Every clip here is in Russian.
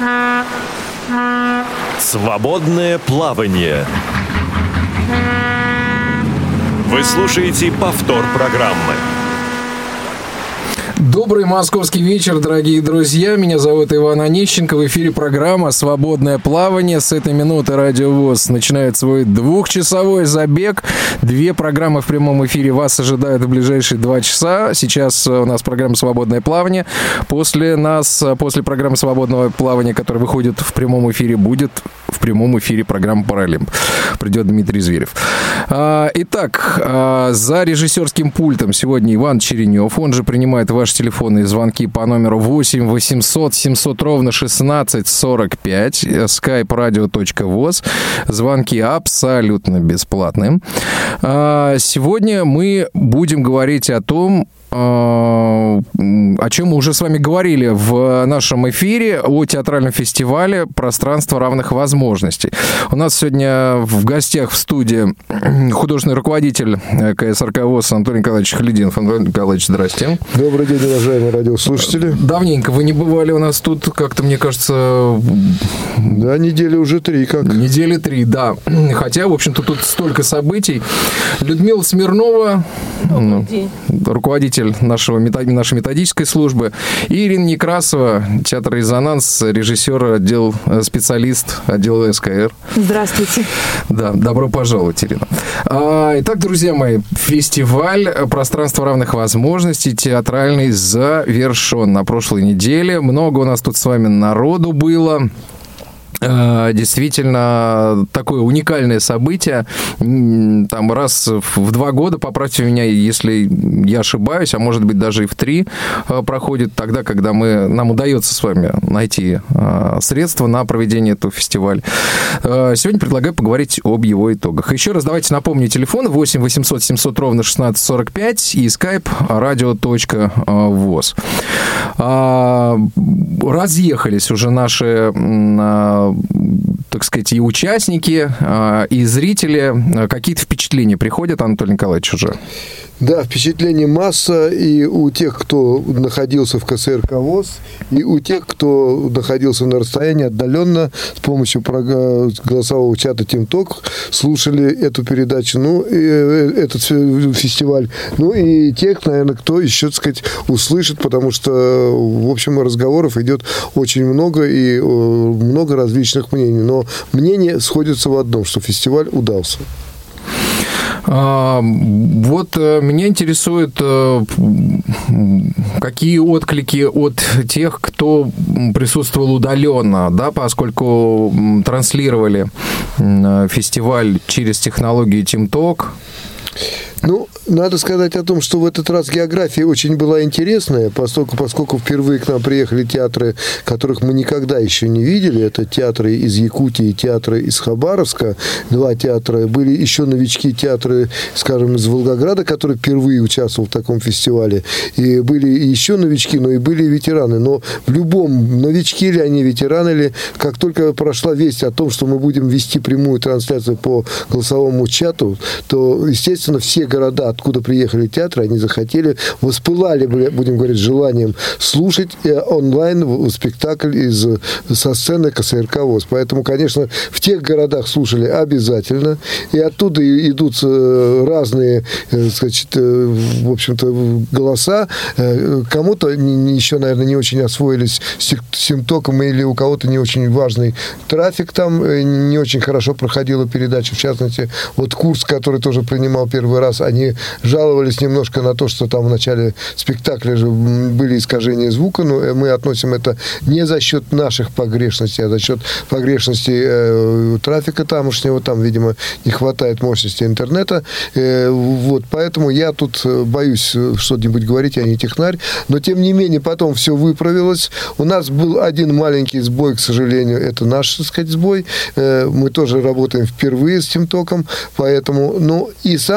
Свободное плавание. Вы слушаете повтор программы. Добрый московский вечер, дорогие друзья. Меня зовут Иван Онищенко. В эфире программа «Свободное плавание». С этой минуты Радио ВОС начинает свой двухчасовой забег. 2 программы в прямом эфире вас ожидают в ближайшие 2 часа. Сейчас у нас программа «Свободное плавание». После программы «Свободного плавания», которая выходит в прямом эфире, будет в прямом эфире программа «Паралимп». Придет Дмитрий Зверев. Итак, за режиссерским пультом сегодня Иван Черенев. Он же принимает ваши телефонные звонки по номеру 8 800 700 ровно 16 45, skype radio.voz. Звонки абсолютно бесплатные. Сегодня мы будем говорить о том, о чем мы уже с вами говорили в нашем эфире, о театральном фестивале «Пространство равных возможностей». У нас сегодня в гостях в студии художественный руководитель КСРК ВОС Анатолий Николаевич Халидинов. Анатолий Николаевич, здрасте. Добрый день, уважаемые радиослушатели. Давненько вы не бывали у нас тут, как-то, мне кажется... Да, недели уже 3 как. Недели 3, да. Хотя, в общем-то, тут столько событий. Людмила Смирнова, руководитель нашей методической службы, и Ирина Некрасова, театр «Резонанс», режиссер, специалист отдела СКР. Здравствуйте. Да, добро пожаловать, Ирина. Итак, друзья мои, фестиваль «Пространство равных возможностей» театральный завершен на прошлой неделе. Много у нас тут с вами народу было. Действительно, такое уникальное событие. Там раз в 2 года, поправьте меня, если я ошибаюсь, а может быть даже и в 3 проходит, тогда, когда нам удается с вами найти средства на проведение этого фестиваля. Сегодня предлагаю поговорить об его итогах. Еще раз давайте напомню телефон 8 800 700 ровно 16 45 и skype radio.voz. Разъехались уже наши, так сказать, и участники, и зрители. Какие-то впечатления приходят, Анатолий Николаевич, уже? Да, впечатлений масса и у тех, кто находился в КСРК ВОС, и у тех, кто находился на расстоянии отдаленно с помощью голосового чата TeamTalk, слушали эту передачу, этот фестиваль. И тех, наверное, кто еще, так сказать, услышит, потому что, в общем, разговоров идет очень много и много различных мнений. Но мнения сходятся в одном, что фестиваль удался. Вот меня интересует, какие отклики от тех, кто присутствовал удаленно, да, поскольку транслировали фестиваль через технологию TeamTalk. Надо сказать о том, что в этот раз география очень была интересная, поскольку впервые к нам приехали театры, которых мы никогда еще не видели. Это театры из Якутии, театры из Хабаровска, 2 театра. Были еще новички театры, скажем, из Волгограда, которые впервые участвовали в таком фестивале. И были еще новички, но и были ветераны. Но в любом, новички ли они, ветераны ли, как только прошла весть о том, что мы будем вести прямую трансляцию по голосовому чату, то, естественно, все города, откуда приехали театры, они захотели, воспылали, будем говорить, желанием слушать онлайн спектакль со сцены КСРК ВОС. Поэтому, конечно, в тех городах слушали обязательно, и оттуда идут разные, значит, в общем-то, голоса. Кому-то еще, наверное, не очень освоились с TeamTalk'ом, или у кого-то не очень важный трафик там, не очень хорошо проходила передача. В частности, вот Курск, который тоже принимал первый раз, они жаловались немножко на то, что там в начале спектакля же были искажения звука, но мы относим это не за счет наших погрешностей, а за счет погрешностей трафика тамошнего. Там, видимо, не хватает мощности интернета. Вот, поэтому я тут боюсь что-нибудь говорить, я не технарь. Но, тем не менее, потом все выправилось. У нас был один маленький сбой, к сожалению, это наш, так сказать, сбой. Мы тоже работаем впервые с TeamTalk'ом, поэтому, и самое главное,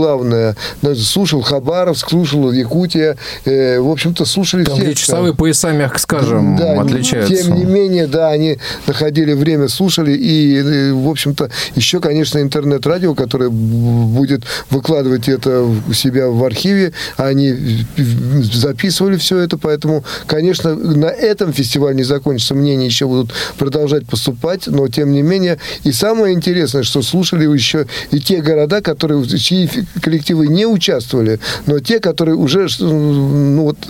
главное, слушал Хабаровск, слушал Якутия, в общем-то, слушали там, все. Где часовые пояса, мягко скажем, да, отличаются. Тем не менее, да, они находили время, слушали, и, в общем-то, еще, конечно, интернет-радио, которое будет выкладывать это у себя в архиве, они записывали все это, поэтому, конечно, на этом фестиваль не закончится, мнения еще будут продолжать поступать, но, тем не менее, и самое интересное, что слушали еще и те города, чьи коллективы не участвовали, но те, которые уже, ну вот,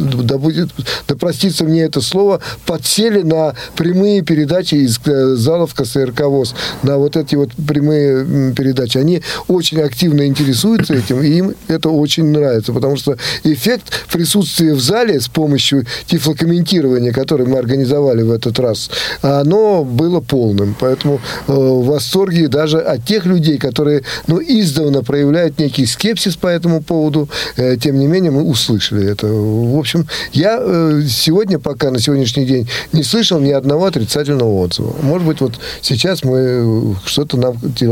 да простится мне это слово, подсели на прямые передачи из залов КСРК ВОС, на вот эти вот прямые передачи. Они очень активно интересуются этим, и им это очень нравится, потому что эффект присутствия в зале с помощью тифлокомментирования, которое мы организовали в этот раз, оно было полным. Поэтому в восторге даже от тех людей, которые, ну, издавна проявляют некий скепсис по этому поводу, тем не менее мы услышали это. В общем, я сегодня пока, на сегодняшний день, не слышал ни одного отрицательного отзыва. Может быть, вот сейчас мы что-то нам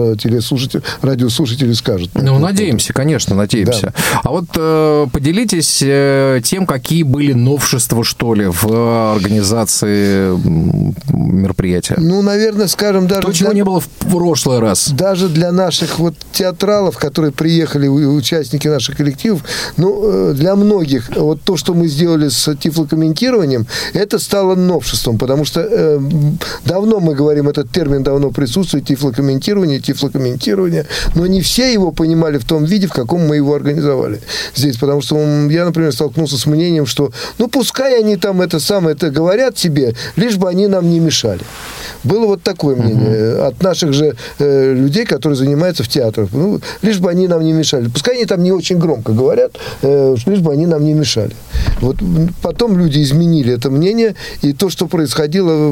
радиослушатели скажут. Ну, надеемся, конечно, надеемся. Да. А вот поделитесь тем, какие были новшества, что ли, в организации мероприятия. Ну, наверное, скажем, даже... То, чего не было в прошлый раз. Даже для наших вот театралов, которые приехали, участники наших коллективов, ну, для многих вот то, что мы сделали с тифлокомментированием, это стало новшеством, потому что давно мы говорим, этот термин давно присутствует, тифлокомментирование, но не все его понимали в том виде, в каком мы его организовали здесь, потому что я, например, столкнулся с мнением, что, ну, пускай они там это говорят себе, лишь бы они нам не мешали. Было вот такое мнение от наших же людей, которые занимаются в театрах. Ну, лишь бы они нам не мешали. Пускай они там не очень громко говорят, лишь бы они нам не мешали. Вот потом люди изменили это мнение, и то, что происходило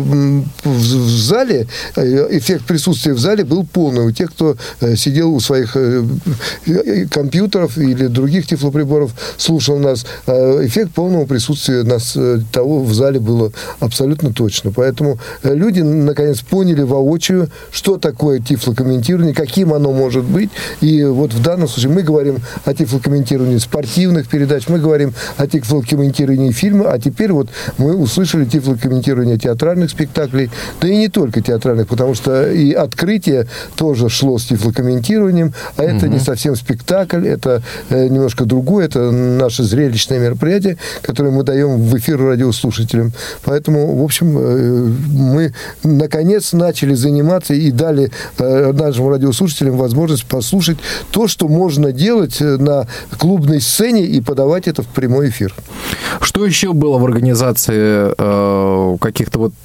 в зале, эффект присутствия в зале был полный у тех, кто сидел у своих компьютеров или других тифлоприборов, слушал нас. Эффект полного присутствия нас того в зале было абсолютно точно. Поэтому люди, наконец, поняли воочию, что такое тифлокомментирование, каким оно может быть. И вот в данном случае мы говорим о тифлокомментировании спортивных передач, мы говорим о тифлокомментировании фильма, а теперь вот мы услышали тифлокомментирование театральных спектаклей, да и не только театральных, потому что и открытие тоже шло с тифлокомментированием, а это не совсем спектакль, это немножко другое, это наше зрелищное мероприятие, которое мы даем в эфир радиослушателям. Поэтому, в общем, мы наконец начали заниматься и дали нашим радиослушателям возможность послушать то, что можно делать на клубной сцене и подавать это в прямой эфир. Что еще было в организации? Каких-то вот,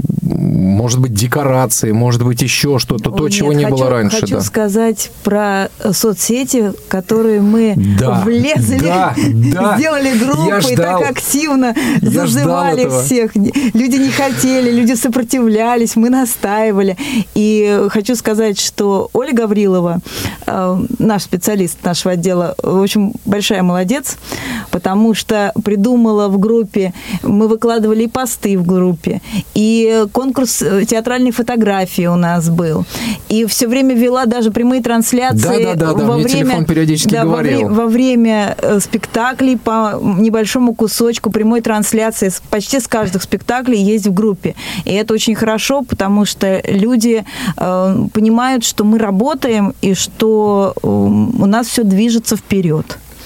может быть, декораций, может быть, еще что-то, то, чего не было раньше. Хочу сказать про соцсети, которые мы влезли, сделали группы и так активно зазывали всех. Люди не хотели, люди сопротивлялись, мы настаивали. И хочу сказать, что Оля Гаврилова, наш специалист нашего отдела, в общем, большая молодец, потому что придумала в группе, мы выкладывали и посты в группе, и конкурс театральной фотографии у нас был, и все время вела даже прямые трансляции. Да, мне телефон периодически говорил. Во время спектаклей по небольшому кусочку прямой трансляции почти с каждых спектаклей есть в группе. И это очень хорошо, потому что люди понимают, что мы работаем и что у нас все движется вперед.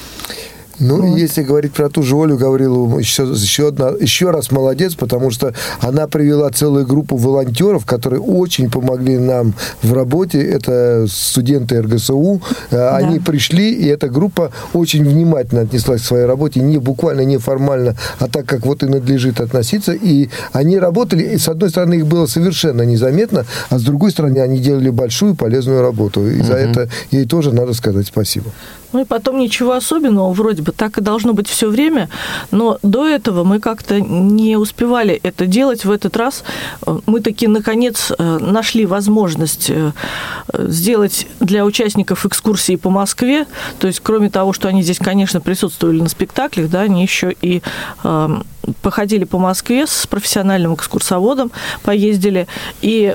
Ну, если говорить про ту же Олю Гаврилову, еще раз молодец, потому что она привела целую группу волонтеров, которые очень помогли нам в работе. Это студенты РГСУ. Они пришли, и эта группа очень внимательно отнеслась к своей работе, не буквально, не формально, а так, как вот и надлежит относиться. И они работали, и с одной стороны, их было совершенно незаметно, а с другой стороны, они делали большую полезную работу. И за это ей тоже надо сказать спасибо. Ну и потом ничего особенного, вроде бы так и должно быть все время, но до этого мы как-то не успевали это делать. В этот раз мы таки, наконец, нашли возможность сделать для участников экскурсии по Москве, то есть кроме того, что они здесь, конечно, присутствовали на спектаклях, да, они еще и походили по Москве с профессиональным экскурсоводом, поездили, и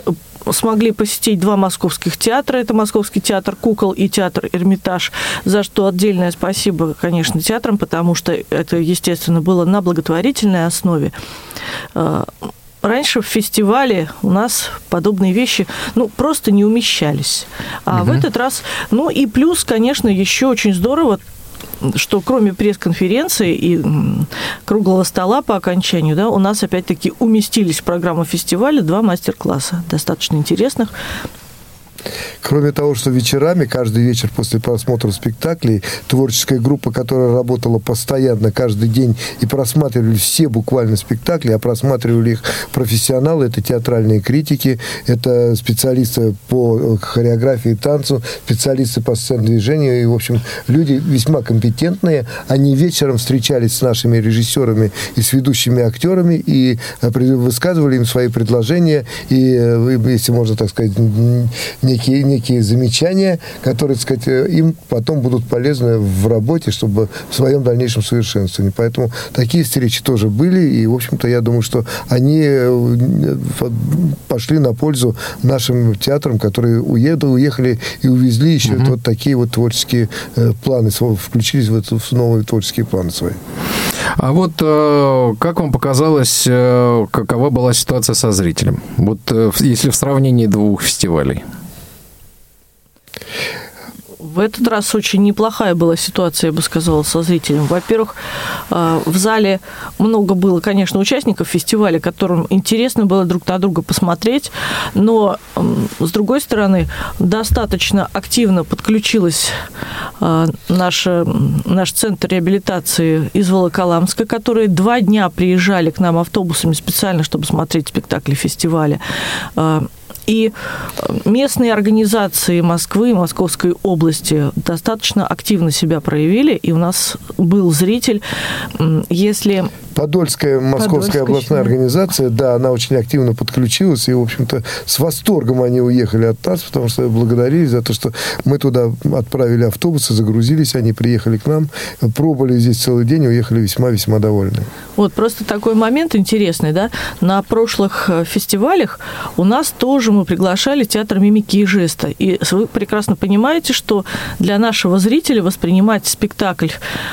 смогли посетить 2 московских театра. Это Московский театр кукол и театр Эрмитаж, за что отдельное спасибо, конечно, театрам, потому что это, естественно, было на благотворительной основе. Раньше в фестивале у нас подобные вещи, просто не умещались. А в этот раз, и плюс, конечно, еще очень здорово, что кроме пресс-конференции и круглого стола по окончанию, да, у нас опять-таки уместились в программу фестиваля 2 мастер-класса, достаточно интересных. Кроме того, что вечерами, каждый вечер после просмотра спектаклей, творческая группа, которая работала постоянно каждый день и просматривали все буквально спектакли, а просматривали их профессионалы, это театральные критики, это специалисты по хореографии и танцу, специалисты по сцен-движению, и, в общем, люди весьма компетентные. Они вечером встречались с нашими режиссерами и с ведущими актерами и высказывали им свои предложения, и, если можно так сказать, некие замечания, которые, так сказать, им потом будут полезны в работе, чтобы в своем дальнейшем совершенствовании. Поэтому такие встречи тоже были, и, в общем-то, я думаю, что они пошли на пользу нашим театрам, которые уехали и увезли еще вот такие вот творческие планы, включились в новые творческие планы свои. А вот как вам показалось, какова была ситуация со зрителем? Вот если в сравнении 2 фестивалей. В этот раз очень неплохая была ситуация, я бы сказала, со зрителем. Во-первых, в зале много было, конечно, участников фестиваля, которым интересно было друг на друга посмотреть, но, с другой стороны, достаточно активно подключилась наш центр реабилитации из Волоколамска, которые 2 дня приезжали к нам автобусами специально, чтобы смотреть спектакли фестиваля. И местные организации Москвы, Московской области достаточно активно себя проявили, и у нас был зритель, если... Подольская Московская областная организация, да, она очень активно подключилась, и, в общем-то, с восторгом они уехали от нас, потому что благодарили за то, что мы туда отправили автобусы, загрузились, они приехали к нам, пробыли здесь целый день и уехали весьма-весьма довольны. Вот, просто такой момент интересный, да, на прошлых фестивалях у нас тоже мы приглашали театр мимики и жеста, и вы прекрасно понимаете, что для нашего зрителя воспринимать спектакль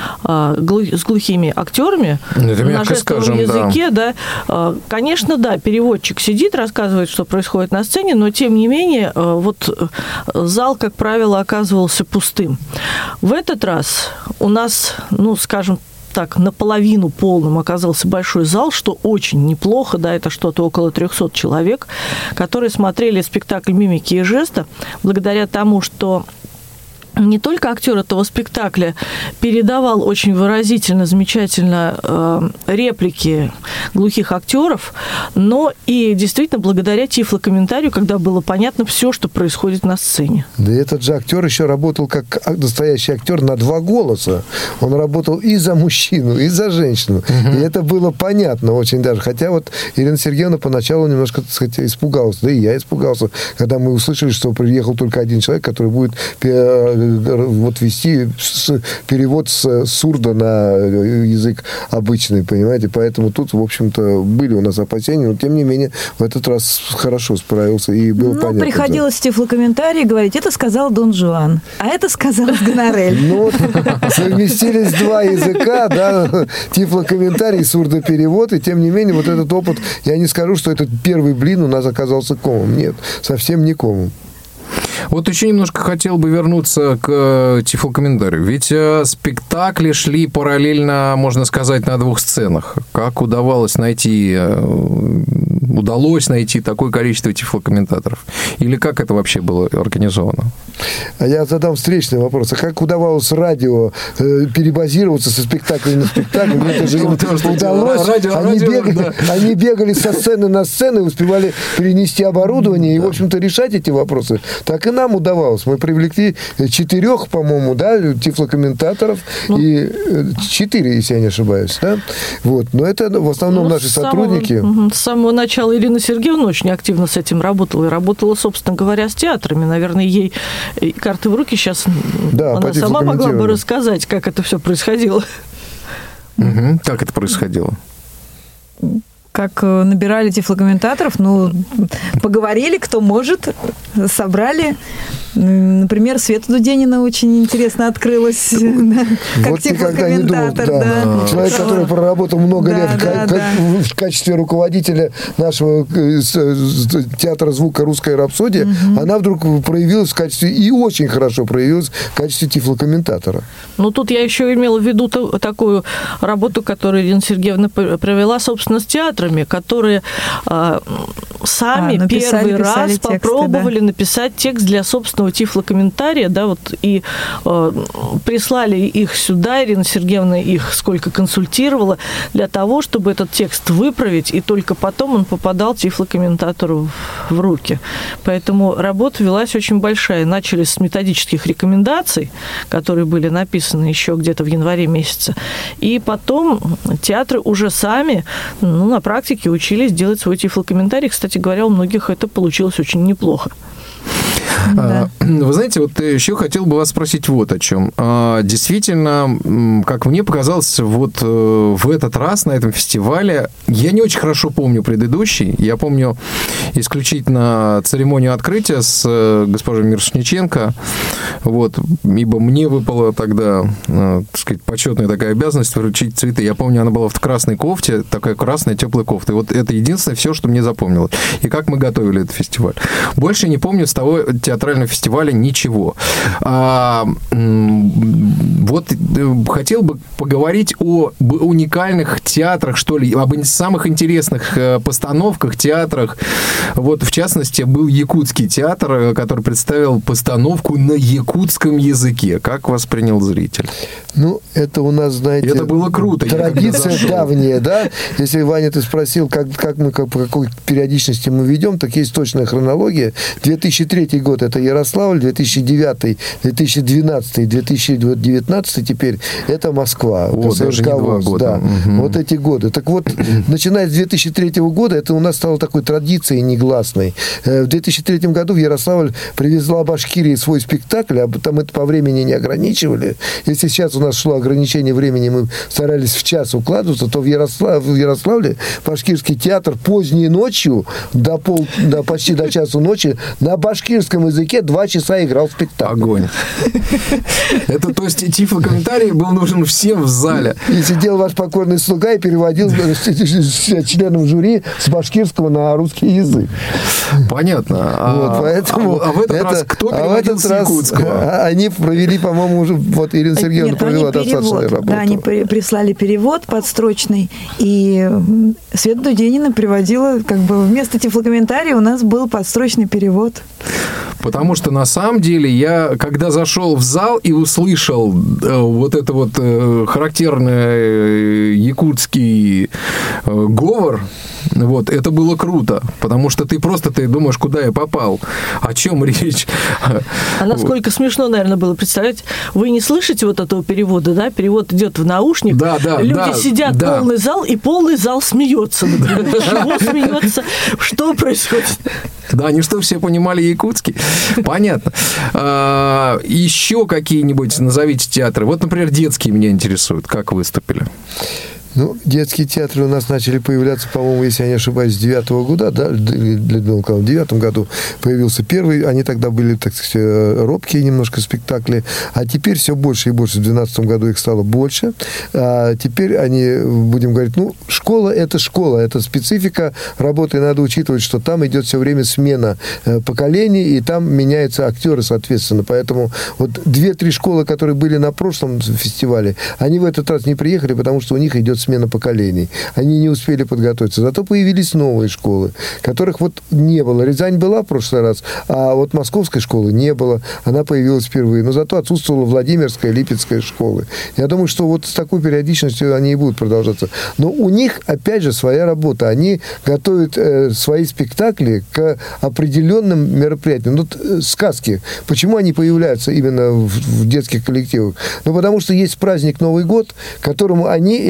с глухими актерами на жестовом языке, да, конечно, да, переводчик сидит, рассказывает, что происходит на сцене, но, тем не менее, вот зал, как правило, оказывался пустым. В этот раз у нас, скажем так, наполовину полным оказался большой зал, что очень неплохо, да, это что-то около 300 человек, которые смотрели спектакль «Мимики и жеста», благодаря тому, что не только актер этого спектакля передавал очень выразительно, замечательно реплики глухих актеров, но и действительно благодаря тифлокомментарию, когда было понятно все, что происходит на сцене. Да этот же актер еще работал как настоящий актер на 2 голоса. Он работал и за мужчину, и за женщину. И это было понятно очень даже. Хотя вот Ирина Сергеевна поначалу немножко, так сказать, испугалась. Да и я испугался, когда мы услышали, что приехал только один человек, который будет вести перевод с сурдо на язык обычный, понимаете? Поэтому тут, в общем-то, были у нас опасения, но, тем не менее, в этот раз хорошо справился, и было понятно. Приходилось в тифлокомментарии говорить, это сказал Дон Жуан, а это сказал Гонорель. Совместились 2 языка, да, тифлокомментарий и сурдоперевод, и, тем не менее, вот этот опыт, я не скажу, что этот первый блин у нас оказался комом. Нет, совсем не комом. Вот еще немножко хотел бы вернуться к тифлокомментарию. Ведь спектакли шли параллельно, можно сказать, на 2 сценах. Как удалось найти такое количество тифлокомментаторов? Или как это вообще было организовано? А я задам встречный вопрос. А как удавалось радио перебазироваться со спектакля на спектакль? Это же им удалось. Они бегали со сцены на сцену и успевали перенести оборудование и, в общем-то, решать эти вопросы. Так и нам удавалось. Мы привлекли 4, по-моему, да, тифлокомментаторов, и 4, если я не ошибаюсь, да? Вот. Но это в основном наши сотрудники. С самого начала Ирина Сергеевна очень активно с этим работала. И работала, собственно говоря, с театрами. Наверное, ей карты в руки сейчас. Да, она сама могла бы рассказать, как это все происходило. Как это происходило? как набирали тифлокомментаторов, поговорили, кто может, собрали. Например, Света Дуденина очень интересно открылась, как тифлокомментатор. Человек, который проработал много лет в качестве руководителя нашего театра звука «Русская рапсодия», она вдруг проявилась в качестве, и очень хорошо проявилась в качестве тифлокомментатора. Тут я еще имела в виду такую работу, которую Ирина Сергеевна провела, собственно, с театрами, которые сами первый раз попробовали написать текст для собственного тифлокомментария, и прислали их сюда, Ирина Сергеевна их сколько консультировала, для того, чтобы этот текст выправить, и только потом он попадал тифлокомментатору в руки. Поэтому работа велась очень большая. Начали с методических рекомендаций, которые были написаны еще где-то в январе месяце, и потом театры уже сами на практике учились делать свой тифлокомментарий. Кстати говоря, у многих это получилось очень неплохо. Да. Вы знаете, еще хотел бы вас спросить вот о чем. Действительно, как мне показалось, в этот раз на этом фестивале, я не очень хорошо помню предыдущий, я помню исключительно церемонию открытия с госпожой Мирошниченко, ибо мне выпала тогда, так сказать, почетная такая обязанность вручить цветы. Я помню, она была в красной кофте, такая красная теплая кофта. И это единственное все, что мне запомнилось. И как мы готовили этот фестиваль. Больше не помню с того театрального фестиваля ничего. Хотел бы поговорить о уникальных театрах, что ли, об самых интересных постановках, театрах. В частности, был Якутский театр, который представил постановку на якутском языке. Как воспринял зритель? Это у нас, знаете... Это было круто. Традиция давняя, да? Если, Ваня, ты спросил, по какой периодичности мы ведем, так есть точная хронология. 2003 год это Ярославль, 2009, 2012, 2019 теперь это Москва. Даже не 2 года. Да. Вот эти годы. Так начиная с 2003 года, это у нас стало такой традицией негласной. В 2003 году в Ярославль привезла Башкирия свой спектакль, а там это по времени не ограничивали. Если сейчас у нас шло ограничение времени, мы старались в час укладываться, то в Ярославле башкирский театр поздней ночью, почти до часу ночи, на башкирском языке 2 часа играл спектакль. Огонь. Это, то есть, тифлокомментарий был нужен всем в зале. И сидел ваш покорный слуга и переводил членам жюри с башкирского на русский язык. Понятно. Поэтому в этот раз кто переводил с якутского? Они провели, по-моему, уже... Ирина Сергеевна провела достаточную работу. Да, они прислали перевод подстрочный, и Света Дуденина приводила, вместо тифлокомментария у нас был подстрочный перевод. Потому что, на самом деле, я, когда зашел в зал и услышал характерный якутский говор, это было круто, потому что ты думаешь, куда я попал, о чем речь. А насколько смешно, наверное, было представлять, вы не слышите этого перевода, да? Перевод идет в наушник, люди сидят, полный зал, и полный зал смеется, например. Чего смеется? Что происходит? Да, они что, все понимали якутский? Понятно. Еще какие-нибудь назовите театры. Например, детские меня интересуют. Как выступили? Детские театры у нас начали появляться, по-моему, если я не ошибаюсь, с 2009 года, да, в 2009 году появился первый, они тогда были, так сказать, робкие немножко спектакли, а теперь все больше и больше, в 2012 году их стало больше, а теперь они, будем говорить, школа, это специфика работы, и надо учитывать, что там идет все время смена поколений, и там меняются актеры, соответственно, поэтому 2-3 школы, которые были на прошлом фестивале, они в этот раз не приехали, потому что у них идет смена поколений. Они не успели подготовиться. Зато появились новые школы, которых не было. Рязань была в прошлый раз, а московской школы не было. Она появилась впервые. Но зато отсутствовала Владимирская, Липецкая школы. Я думаю, что с такой периодичностью они и будут продолжаться. Но у них, опять же, своя работа. Они готовят свои спектакли к определенным мероприятиям. Сказки. Почему они появляются именно в детских коллективах? Потому что есть праздник Новый год, к которому эти коллективы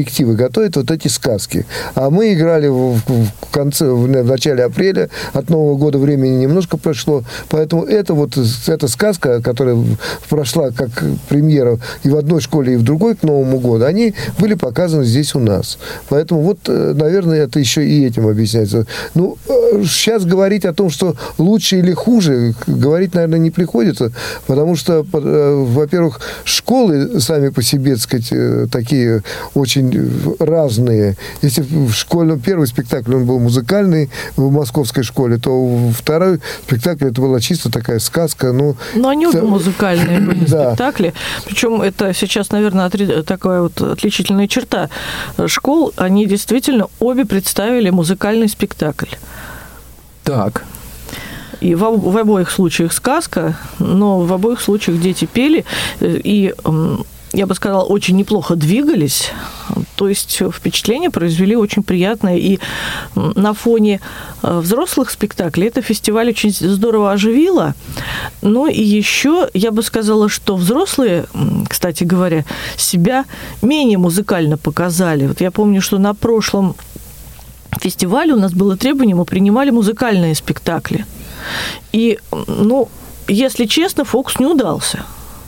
коллективы готовят вот эти сказки. А мы играли в начале апреля, от Нового года времени немножко прошло, поэтому эта сказка, которая прошла как премьера и в одной школе, и в другой к Новому году, они были показаны здесь у нас. Поэтому вот, наверное, это еще и этим объясняется. Ну, сейчас говорить о том, что лучше или хуже, говорить, наверное, не приходится, потому что, во-первых, школы сами по себе, так сказать, такие очень разные. Если в школе первый спектакль, он был музыкальный в московской школе, то второй спектакль, это была чисто такая сказка. Но они оба музыкальные были спектакли. Причем это сейчас, наверное, такая вот отличительная черта школ. Они действительно обе представили музыкальный спектакль. Так. И в обоих случаях сказка, но в обоих случаях дети пели, и, я бы сказала, очень неплохо двигались. То есть впечатление произвели очень приятное. И на фоне взрослых спектаклей это фестиваль очень здорово оживило. Но и еще я бы сказала, что взрослые, кстати говоря, себя менее музыкально показали. Вот я помню, что на прошлом фестивале у нас было требование, мы принимали музыкальные спектакли. И, если честно, фокус не удался.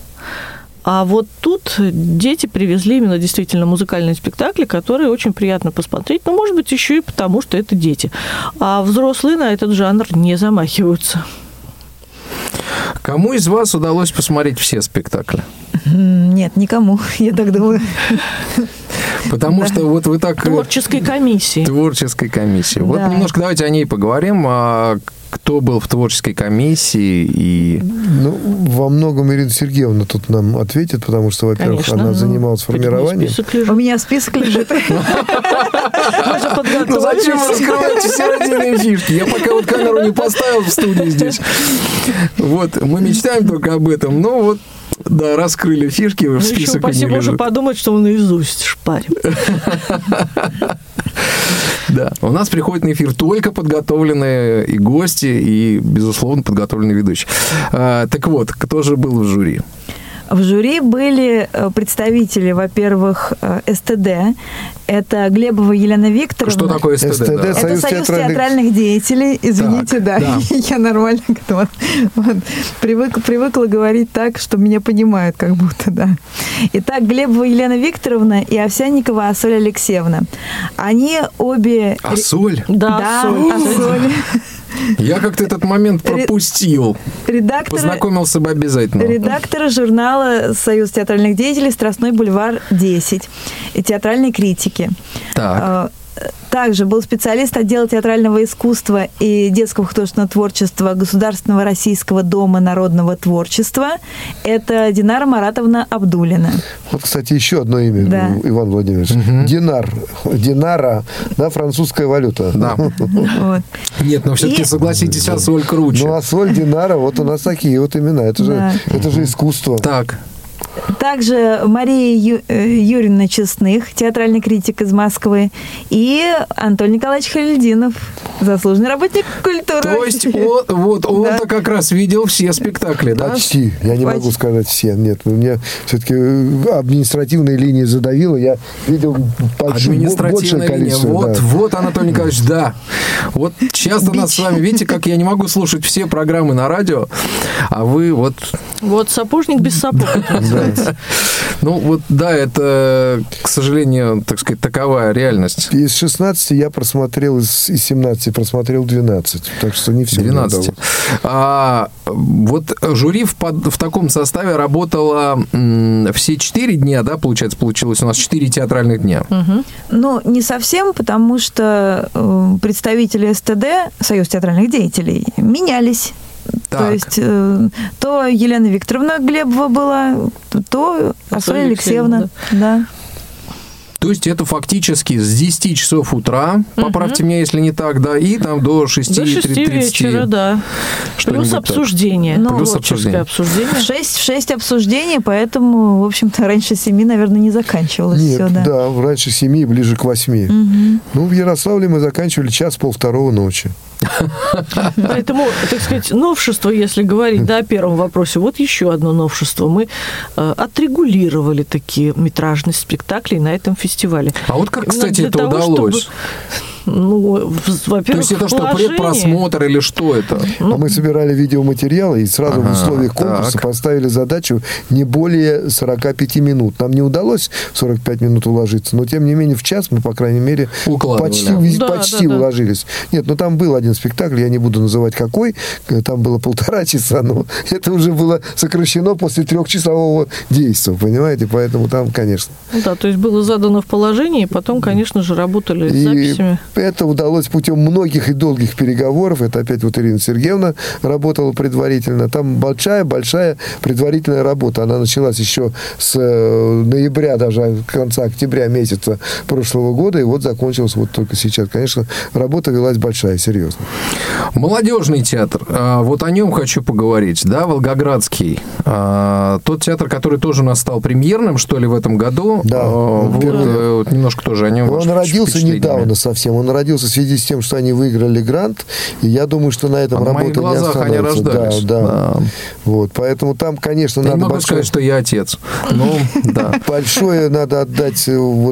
А вот тут дети привезли именно действительно музыкальные спектакли, которые очень приятно посмотреть. Может быть, еще и потому, что это дети. А взрослые на этот жанр не замахиваются. Кому из вас удалось посмотреть все спектакли? Нет, никому, я так думаю. Потому что вот вы так... Творческой комиссии. Да. Вот немножко давайте о ней поговорим. Кто был в творческой комиссии и... во многом Ирина Сергеевна тут нам ответит, потому что, во-первых, она занималась формированием. У меня список лежит. Зачем вы раскрываете все родильные фишки? Я пока вот камеру не поставил в студии здесь. Вот, мы мечтаем только об этом, но вот да, раскрыли фишки, в список еще, спасибо, уже подумать, что мы наизусть шпарим. Да, у нас приходят на эфир только подготовленные и гости, и, безусловно, подготовленный ведущий. Так вот, кто же был в жюри? В жюри были представители, во-первых, СТД. Это Глебова Елена Викторовна. Что такое СТД? СТД, да? Это Союз театральных деятелей. Извините, так, да. Я нормально привыкла говорить так, что меня понимают, как будто, да. Итак, Глебова Елена Викторовна и Овсянникова Ассоль Алексеевна. Они обе... Ассоль? Да, Ассоль. Я как-то этот момент пропустил. Познакомился бы обязательно. Редакторы журнала «Союз театральных деятелей», «Страстной бульвар 10» и театральной критики. Так. Также был специалист отдела театрального искусства и детского художественного творчества Государственного российского дома народного творчества. Это Динара Маратовна Абдулина. Вот, кстати, еще одно имя, Иван Владимирович. Динар. Динара, да, французская валюта. Да. Вот. Нет, но все-таки согласитесь, Ассоль круче. Ассоль, Динара, вот у нас такие вот имена. Это же искусство. Так. Также Мария Юрьевна Честных, театральный критик из Москвы, и Антон Николаевич Халильдинов, заслуженный работник культуры. То есть он-то как раз видел все спектакли, да? Почти. Я не могу сказать все. Нет, мне все-таки административная линия задавила. Я видел большее количество. Вот, Анатолий Николаевич, да. Вот часто нас с вами, видите, как я не могу слушать все программы на радио, а вы вот... Вот сапожник без сапог. Это, к сожалению, так сказать, таковая реальность. Из 16 я просмотрел, из 17 просмотрел 12. Так что не все. 12. Вот жюри в таком составе работало все 4 дня, да, получилось у нас 4 театральных дня. Не совсем, потому что представители СТД, Союз театральных деятелей, менялись. Так. То есть то Елена Викторовна Глебова была, то Ассоль Алексеевна. Да. То есть это фактически с 10 часов утра, поправьте меня, если не так, да, и там до 6:30. До 6 вечера, да. Плюс обсуждение. Плюс обсуждение. В 6 обсуждений, поэтому, в общем-то, раньше 7, наверное, не заканчивалось все. Да, раньше 7, ближе к 8. В Ярославле мы заканчивали 1:30 ночи. Поэтому, так сказать, новшество, если говорить, да, о первом вопросе, вот еще одно новшество. Мы отрегулировали такие метражные спектакли на этом фестивале. А вот как, кстати, это удалось? Ну, во-первых, то есть это что, предпросмотр или что это? Ну, мы собирали видеоматериалы и сразу в условиях конкурса поставили задачу не более 45 минут. Нам не удалось в 45 минут уложиться, но тем не менее в час мы, по крайней мере, почти уложились. Нет, ну там был один спектакль, я не буду называть какой, там было 1,5 часа, но это уже было сокращено после 3-часового действия, понимаете? Поэтому там, конечно. Да, то есть было задано в положении, и потом, конечно же, работали с записями. Это удалось путем многих и долгих переговоров. Это опять вот Ирина Сергеевна работала предварительно. Там большая предварительная работа. Она началась еще с ноября, даже конца октября месяца прошлого года, и вот закончилась вот только сейчас. Конечно, работа велась большая, серьезно. Молодежный театр. Вот о нем хочу поговорить. Да, Волгоградский. Тот театр, который тоже у нас стал премьерным, что ли, в этом году. Да. Вот немножко тоже о нем. Он родился недавно совсем. Он родился в связи с тем, что они выиграли грант, и я думаю, что на этом работа не остановится. Они рождались. Да. Вот, поэтому там, конечно, я надо... Я не могу сказать, что я отец. Да. Большое надо отдать,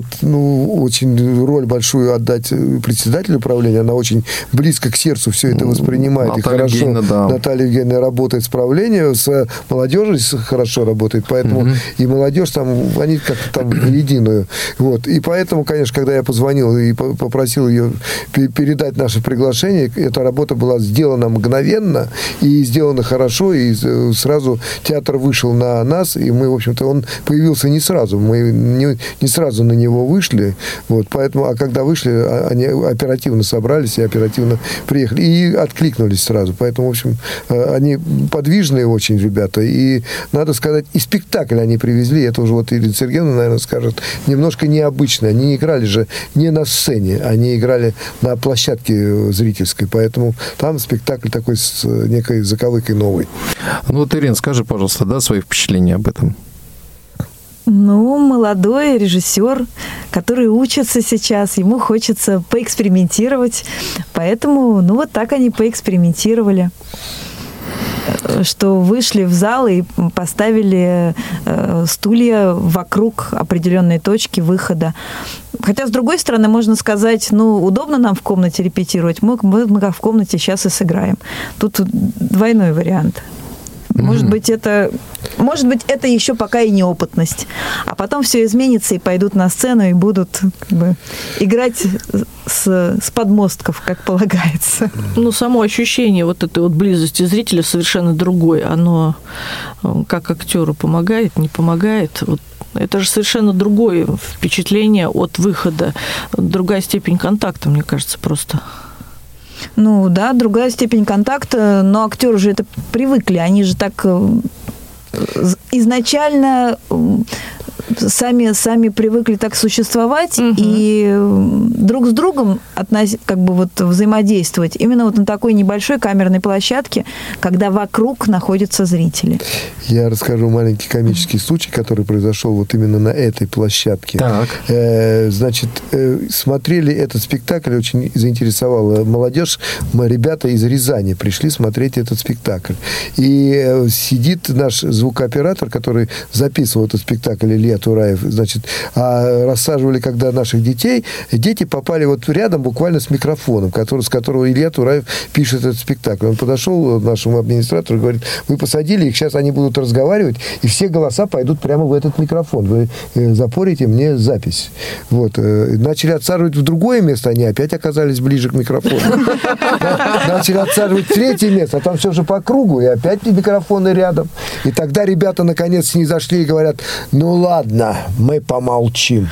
очень роль большую отдать председателю управления. Она очень близко к сердцу все это воспринимает. Наталья и хорошо. Да. Наталья Евгеньевна работает с правлением, с молодежью хорошо работает, поэтому и молодежь там, они как-то там единую. Вот. И поэтому, конечно, когда я позвонил и попросил ее передать наше приглашение. Эта работа была сделана мгновенно и сделана хорошо, и сразу театр вышел на нас, и мы, в общем-то, он появился не сразу. Мы не сразу на него вышли, вот, поэтому, а когда вышли, они оперативно собрались и оперативно приехали, и откликнулись сразу. Поэтому, в общем, они подвижные очень ребята, и, надо сказать, и спектакль они привезли, это уже вот Ирина Сергеевна, наверное, скажет, немножко необычно. Они играли же не на сцене, они играли на площадке зрительской, поэтому там спектакль такой с некой заковыкой новой. Ну вот, Ирина, скажи, пожалуйста, да, свои впечатления об этом? Ну, молодой режиссер, который учится сейчас, ему хочется поэкспериментировать, поэтому, ну, вот так они поэкспериментировали, что вышли в зал и поставили стулья вокруг определенной точки выхода. Хотя, с другой стороны, можно сказать, ну, удобно нам в комнате репетировать, мы как в комнате сейчас и сыграем. Тут двойной вариант. Может быть, это еще пока и неопытность. А потом все изменится, и пойдут на сцену, и будут играть с подмостков, как полагается. Ну, само ощущение вот этой вот близости зрителя совершенно другое. Оно как актеру помогает, не помогает. Вот это же совершенно другое впечатление от выхода. Другая степень контакта, мне кажется, просто. Ну да, другая степень контакта, но актеры же это привыкли, они же так изначально сами привыкли так существовать и друг с другом как бы вот взаимодействовать именно вот на такой небольшой камерной площадке, когда вокруг находятся зрители. Я расскажу маленький комический случай, который произошел вот именно на этой площадке. Так. Значит, смотрели этот спектакль, очень заинтересовала молодежь. Ребята из Рязани пришли смотреть этот спектакль. И сидит наш звукооператор, который записывал этот спектакль, Илья Тураев, значит, рассаживали когда наших детей, дети попали вот рядом буквально с микрофоном, с которого Илья Тураев пишет этот спектакль. Он подошел к нашему администратору и говорит: вы посадили их, сейчас они будут разговаривать, и все голоса пойдут прямо в этот микрофон. Вы запорите мне запись. Вот. Начали отсаживать в другое место, они опять оказались ближе к микрофону. Начали отсаживать в третье место, а там все же по кругу, и опять микрофоны рядом. И тогда ребята наконец не зашли и говорят: ну ладно, мы помолчим.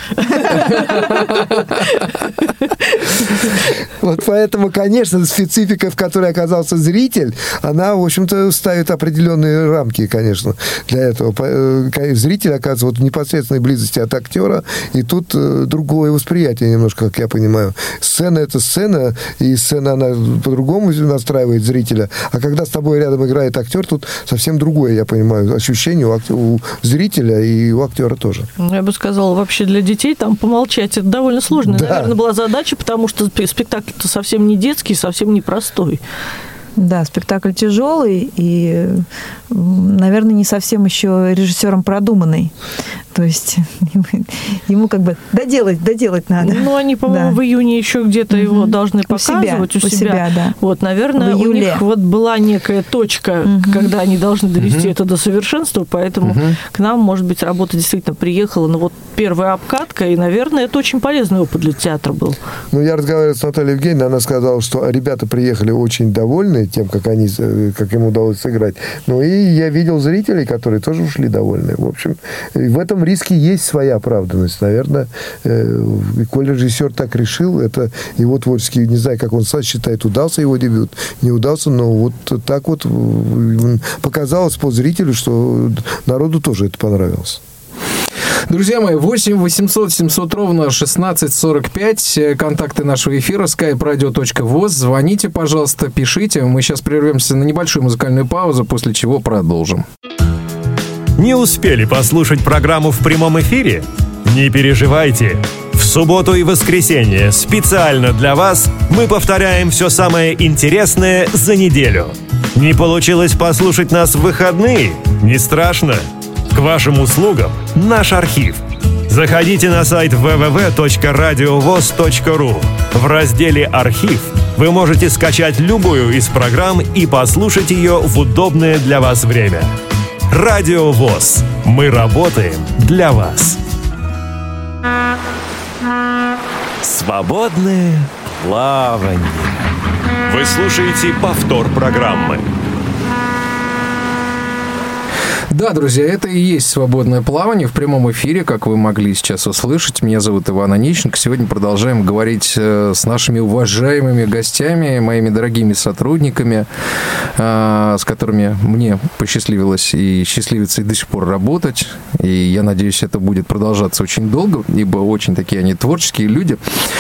Вот поэтому, конечно, специфика, в которой оказался зритель, она, в общем-то, ставит определенные рамки, конечно, для этого. Зритель оказывается вот в непосредственной близости от актера, и тут другое восприятие немножко, как я понимаю. Сцена – это сцена, и сцена, она по-другому настраивает зрителя, а когда с тобой рядом играет актер, тут совсем другое, я понимаю, ощущение у зрителя и у актера тоже. тоже. Я бы сказала, вообще для детей там помолчать это довольно сложно. Да. Наверное, была задача, потому что спектакль-то совсем не детский, совсем не простой. Да, спектакль тяжелый и, наверное, не совсем еще режиссером продуманный. То есть ему как бы доделать надо. Ну, они, по-моему, в июне еще где-то его должны показывать у себя. Да. Вот, наверное, у них вот была некая точка, когда они должны довести это до совершенства, поэтому к нам, может быть, работа действительно приехала, но вот первая обкатка, и, наверное, это очень полезный опыт для театра был. Ну, я разговаривал с Натальей Евгеньевной, она сказала, что ребята приехали очень довольны тем, как им удалось сыграть. Ну, и я видел зрителей, которые тоже ушли довольны. В общем, в этом риске есть своя оправданность. Наверное, коль режиссер так решил, это его творческий, не знаю, как он сам считает, удался его дебют, не удался, но вот так вот показалось по зрителю, что народу тоже это понравилось. Друзья мои, 8 800 700 ровно 1645. Контакты нашего эфира skype-radio.voz. Звоните, пожалуйста, пишите. Мы сейчас прервемся на небольшую музыкальную паузу, после чего продолжим. Не успели послушать программу в прямом эфире? Не переживайте. В субботу и воскресенье специально для вас мы повторяем все самое интересное за неделю. Не получилось послушать нас в выходные? Не страшно. К вашим услугам наш архив. Заходите на сайт www.radiovoz.ru. В разделе «Архив» вы можете скачать любую из программ и послушать ее в удобное для вас время. Радио ВОС. Мы работаем для вас. Свободное плавание. Вы слушаете повтор программы. Да, друзья, это и есть «Свободное плавание» в прямом эфире, как вы могли сейчас услышать. Меня зовут Иван Онищенко. Сегодня продолжаем говорить с нашими уважаемыми гостями, моими дорогими сотрудниками, с которыми мне посчастливилось и счастливится и до сих пор работать. И я надеюсь, это будет продолжаться очень долго, ибо очень такие они творческие люди,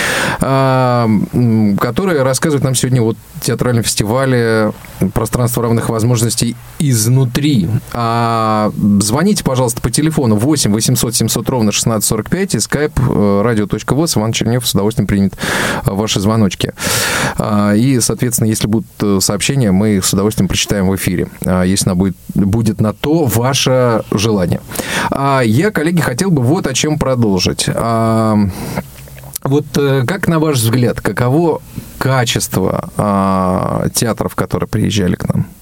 которые рассказывают нам сегодня о театральном фестивале «Пространство равных возможностей изнутри». Звоните, пожалуйста, по телефону 8 800 700 ровно 1645 и skype-radio.voz. Иван Чернев с удовольствием примет ваши звоночки. И, соответственно, если будут сообщения, мы их с удовольствием прочитаем в эфире, если будет на то ваше желание. Я, коллеги, хотел бы вот о чем продолжить. Вот как, на ваш взгляд, каково качество театров, которые приезжали к нам?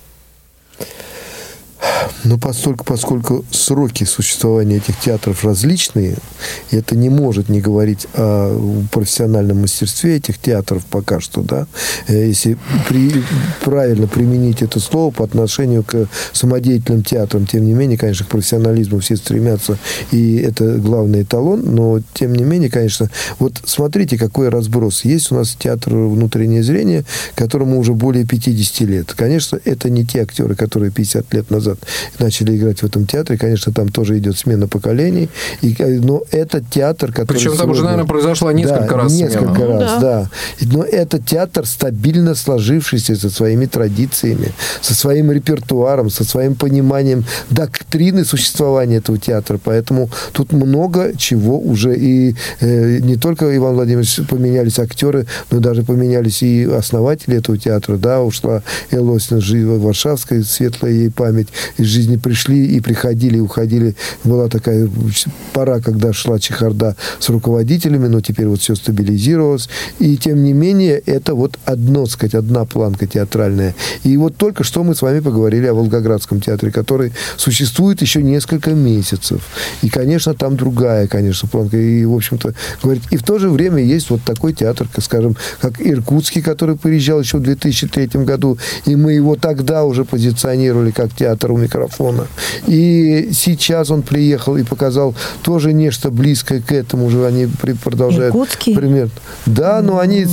Но поскольку сроки существования этих театров различные, это не может не говорить о профессиональном мастерстве этих театров пока что, да. Если правильно применить это слово по отношению к самодеятельным театрам, тем не менее, конечно, к профессионализму все стремятся, и это главный эталон, но, тем не менее, конечно, вот смотрите, какой разброс. Есть у нас театр «Внутреннее зрение», которому уже более 50 лет. Конечно, это не те актеры, которые 50 лет назад начали играть в этом театре. Конечно, там тоже идет смена поколений. Но это театр, который... Причем там уже, наверное, произошла несколько раз смена. Несколько раз, да. Но это театр, стабильно сложившийся со своими традициями, со своим репертуаром, со своим пониманием доктрины существования этого театра. Поэтому тут много чего уже. И не только, Иван Владимирович, поменялись актеры, но даже поменялись и основатели этого театра. Да, ушла Элла Осина Варшавская, светлая ей память. Из жизни пришли и приходили, и уходили. Была такая пора, когда шла чехарда с руководителями, но теперь вот все стабилизировалось. И тем не менее, это вот одна планка театральная. И вот только что мы с вами поговорили о Волгоградском театре, который существует еще несколько месяцев. И, конечно, там другая, конечно, планка. И, в общем-то, говорит, и в то же время есть вот такой театр, скажем, как Иркутский, который приезжал еще в 2003 году, и мы его тогда уже позиционировали как театр у микрофона. И сейчас он приехал и показал тоже нечто близкое к этому же. Они продолжают... Иркутский? Примерно. Да, но они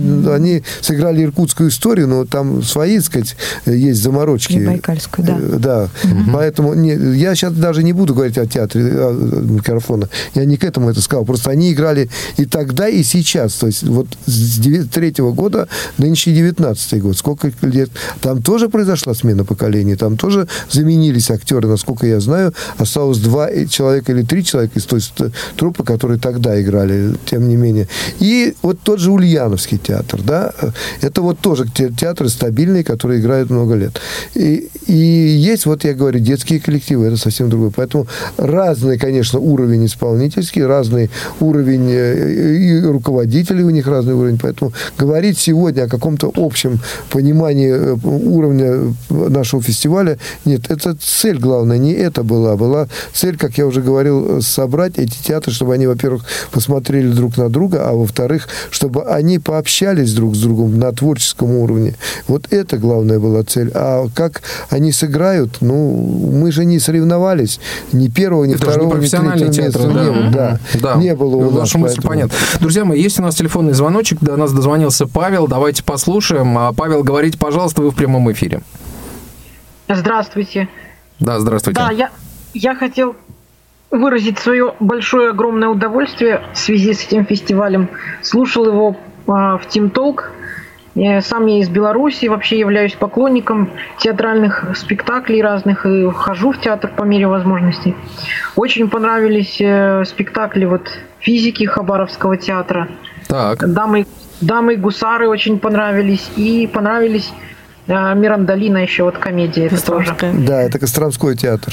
сыграли иркутскую историю, но там свои, так сказать, есть заморочки. Байкальскую, да. Да. Поэтому я сейчас даже не буду говорить о театре микрофона. Я не к этому это сказал. Просто они играли и тогда, и сейчас. То есть вот с 93-го года нынче 19-й год. Сколько лет? Там тоже произошла смена поколений. Там тоже заменили сменились актеры, насколько я знаю. Осталось 2 человека или 3 человека из той труппы, которые тогда играли, тем не менее. И вот тот же Ульяновский театр, да, это вот тоже театры стабильные, которые играют много лет. И есть, вот я говорю, детские коллективы, это совсем другое. Поэтому разный, конечно, уровень исполнительский, разный уровень и руководителей у них разный уровень. Поэтому говорить сегодня о каком-то общем понимании уровня нашего фестиваля, нет, это цель главная, не это была. Была цель, как я уже говорил, собрать эти театры, чтобы они, во-первых, посмотрели друг на друга, а во-вторых, чтобы они пообщались друг с другом на творческом уровне. Вот это главная была цель. А как они сыграют, мы же не соревновались. Ни первого, ни второго, ни третьего места не было у нас. Ваша мысль понятна. Друзья мои, есть у нас телефонный звоночек, до нас дозвонился Павел, давайте послушаем. Павел, говорите, пожалуйста, вы в прямом эфире. Здравствуйте. Да, здравствуйте. Да, я хотел выразить свое большое, огромное удовольствие в связи с этим фестивалем. Слушал его в Team Talk. Сам я из Беларуси, вообще являюсь поклонником театральных спектаклей разных и хожу в театр по мере возможностей. Очень понравились спектакли физики Хабаровского театра. Так. Дамы и гусары очень понравились. И понравились Мирандолина еще, комедия. Это тоже. Да, это Костромской театр.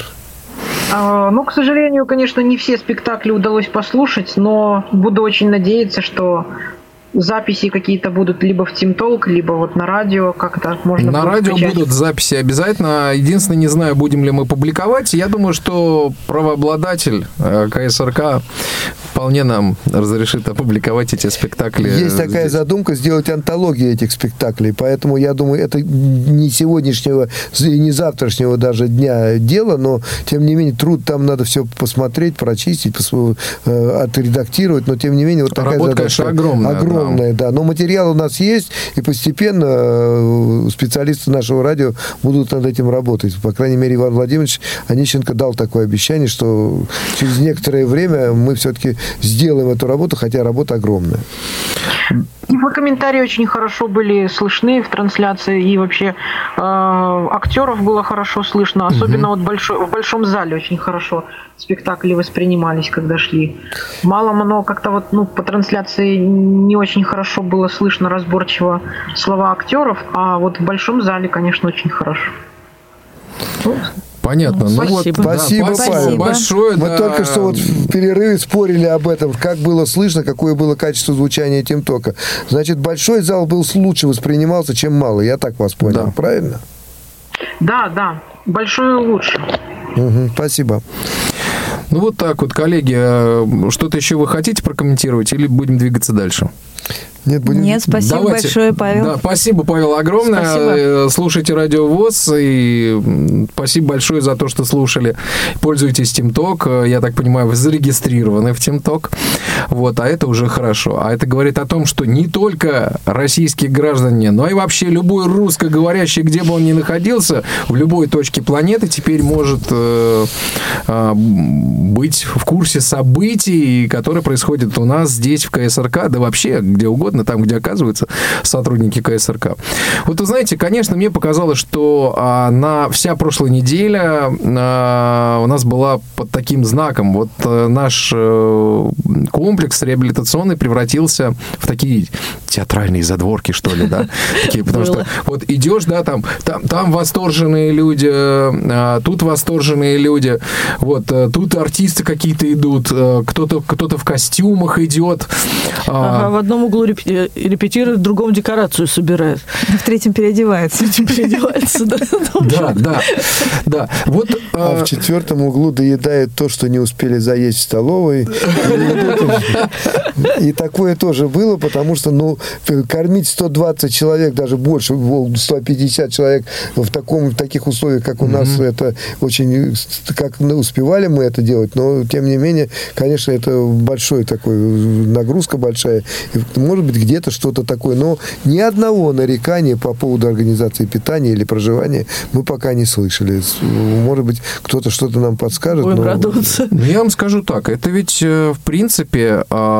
К сожалению, конечно, не все спектакли удалось послушать, но буду очень надеяться, что записи какие-то будут либо в Team Talk, либо на радио как-то можно на радио скачать. Будут записи обязательно. Единственное, не знаю, будем ли мы публиковать. Я думаю, что правообладатель КСРК вполне нам разрешит опубликовать эти спектакли. Есть такая задумка сделать антологию этих спектаклей. Поэтому, я думаю, это не сегодняшнего, не завтрашнего даже дня дело, но, тем не менее, труд там надо все посмотреть, прочистить, отредактировать, но, тем не менее, такая работа, задача. конечно, огромная. Да. Но материал у нас есть, и постепенно специалисты нашего радио будут над этим работать. По крайней мере, Иван Владимирович Онищенко дал такое обещание, что через некоторое время мы все-таки сделаем эту работу, хотя работа огромная. Его комментарии очень хорошо были слышны в трансляции, и вообще актеров было хорошо слышно, особенно в большом зале очень хорошо спектакли воспринимались, когда шли. Мало-мало как-то по трансляции не очень хорошо было слышно разборчиво слова актеров, а в большом зале, конечно, очень хорошо. Понятно. Спасибо. Спасибо, Павел. Большое. Мы только что в перерыве спорили об этом, как было слышно, какое было качество звучания Team Talk. Значит, большой зал был лучше воспринимался, чем малый. Я так вас понял, правильно? Да. Большой лучше. Спасибо. Так вот, коллеги, что-то еще вы хотите прокомментировать или будем двигаться дальше? Нет, спасибо большое, Павел. Да, спасибо, Павел, огромное. Спасибо. Слушайте Радио ВОС, и спасибо большое за то, что слушали. Пользуйтесь Team Talk. Я так понимаю, вы зарегистрированы в Team Talk. А это уже хорошо. А это говорит о том, что не только российские граждане, но и вообще любой русскоговорящий, где бы он ни находился, в любой точке планеты теперь может быть в курсе событий, которые происходят у нас здесь, в КСРК, да вообще где угодно, там, где оказываются сотрудники КСРК. Вы знаете, конечно, мне показалось, что вся прошлая неделя у нас была под таким знаком. Наш комплекс реабилитационный превратился в такие театральные задворки, что ли, да? Такие, потому что идешь, да, там восторженные люди, тут восторженные люди, тут артисты какие-то идут, кто-то в костюмах идет. В одном углу репетирует, в другом декорацию собирает. В третьем переодевается. Да. А в четвертом углу доедает то, что не успели заесть в столовой. И такое тоже было, потому что, кормить 120 человек, даже больше, 150 человек в таких условиях, как у нас, это очень... Как успевали мы это делать, но, тем не менее, конечно, это большой такой, нагрузка большая. И, может быть, где-то что-то такое. Но ни одного нарекания по поводу организации питания или проживания мы пока не слышали. Может быть, кто-то что-то нам подскажет. Будем радоваться. Я вам скажу так. Это ведь, в принципе,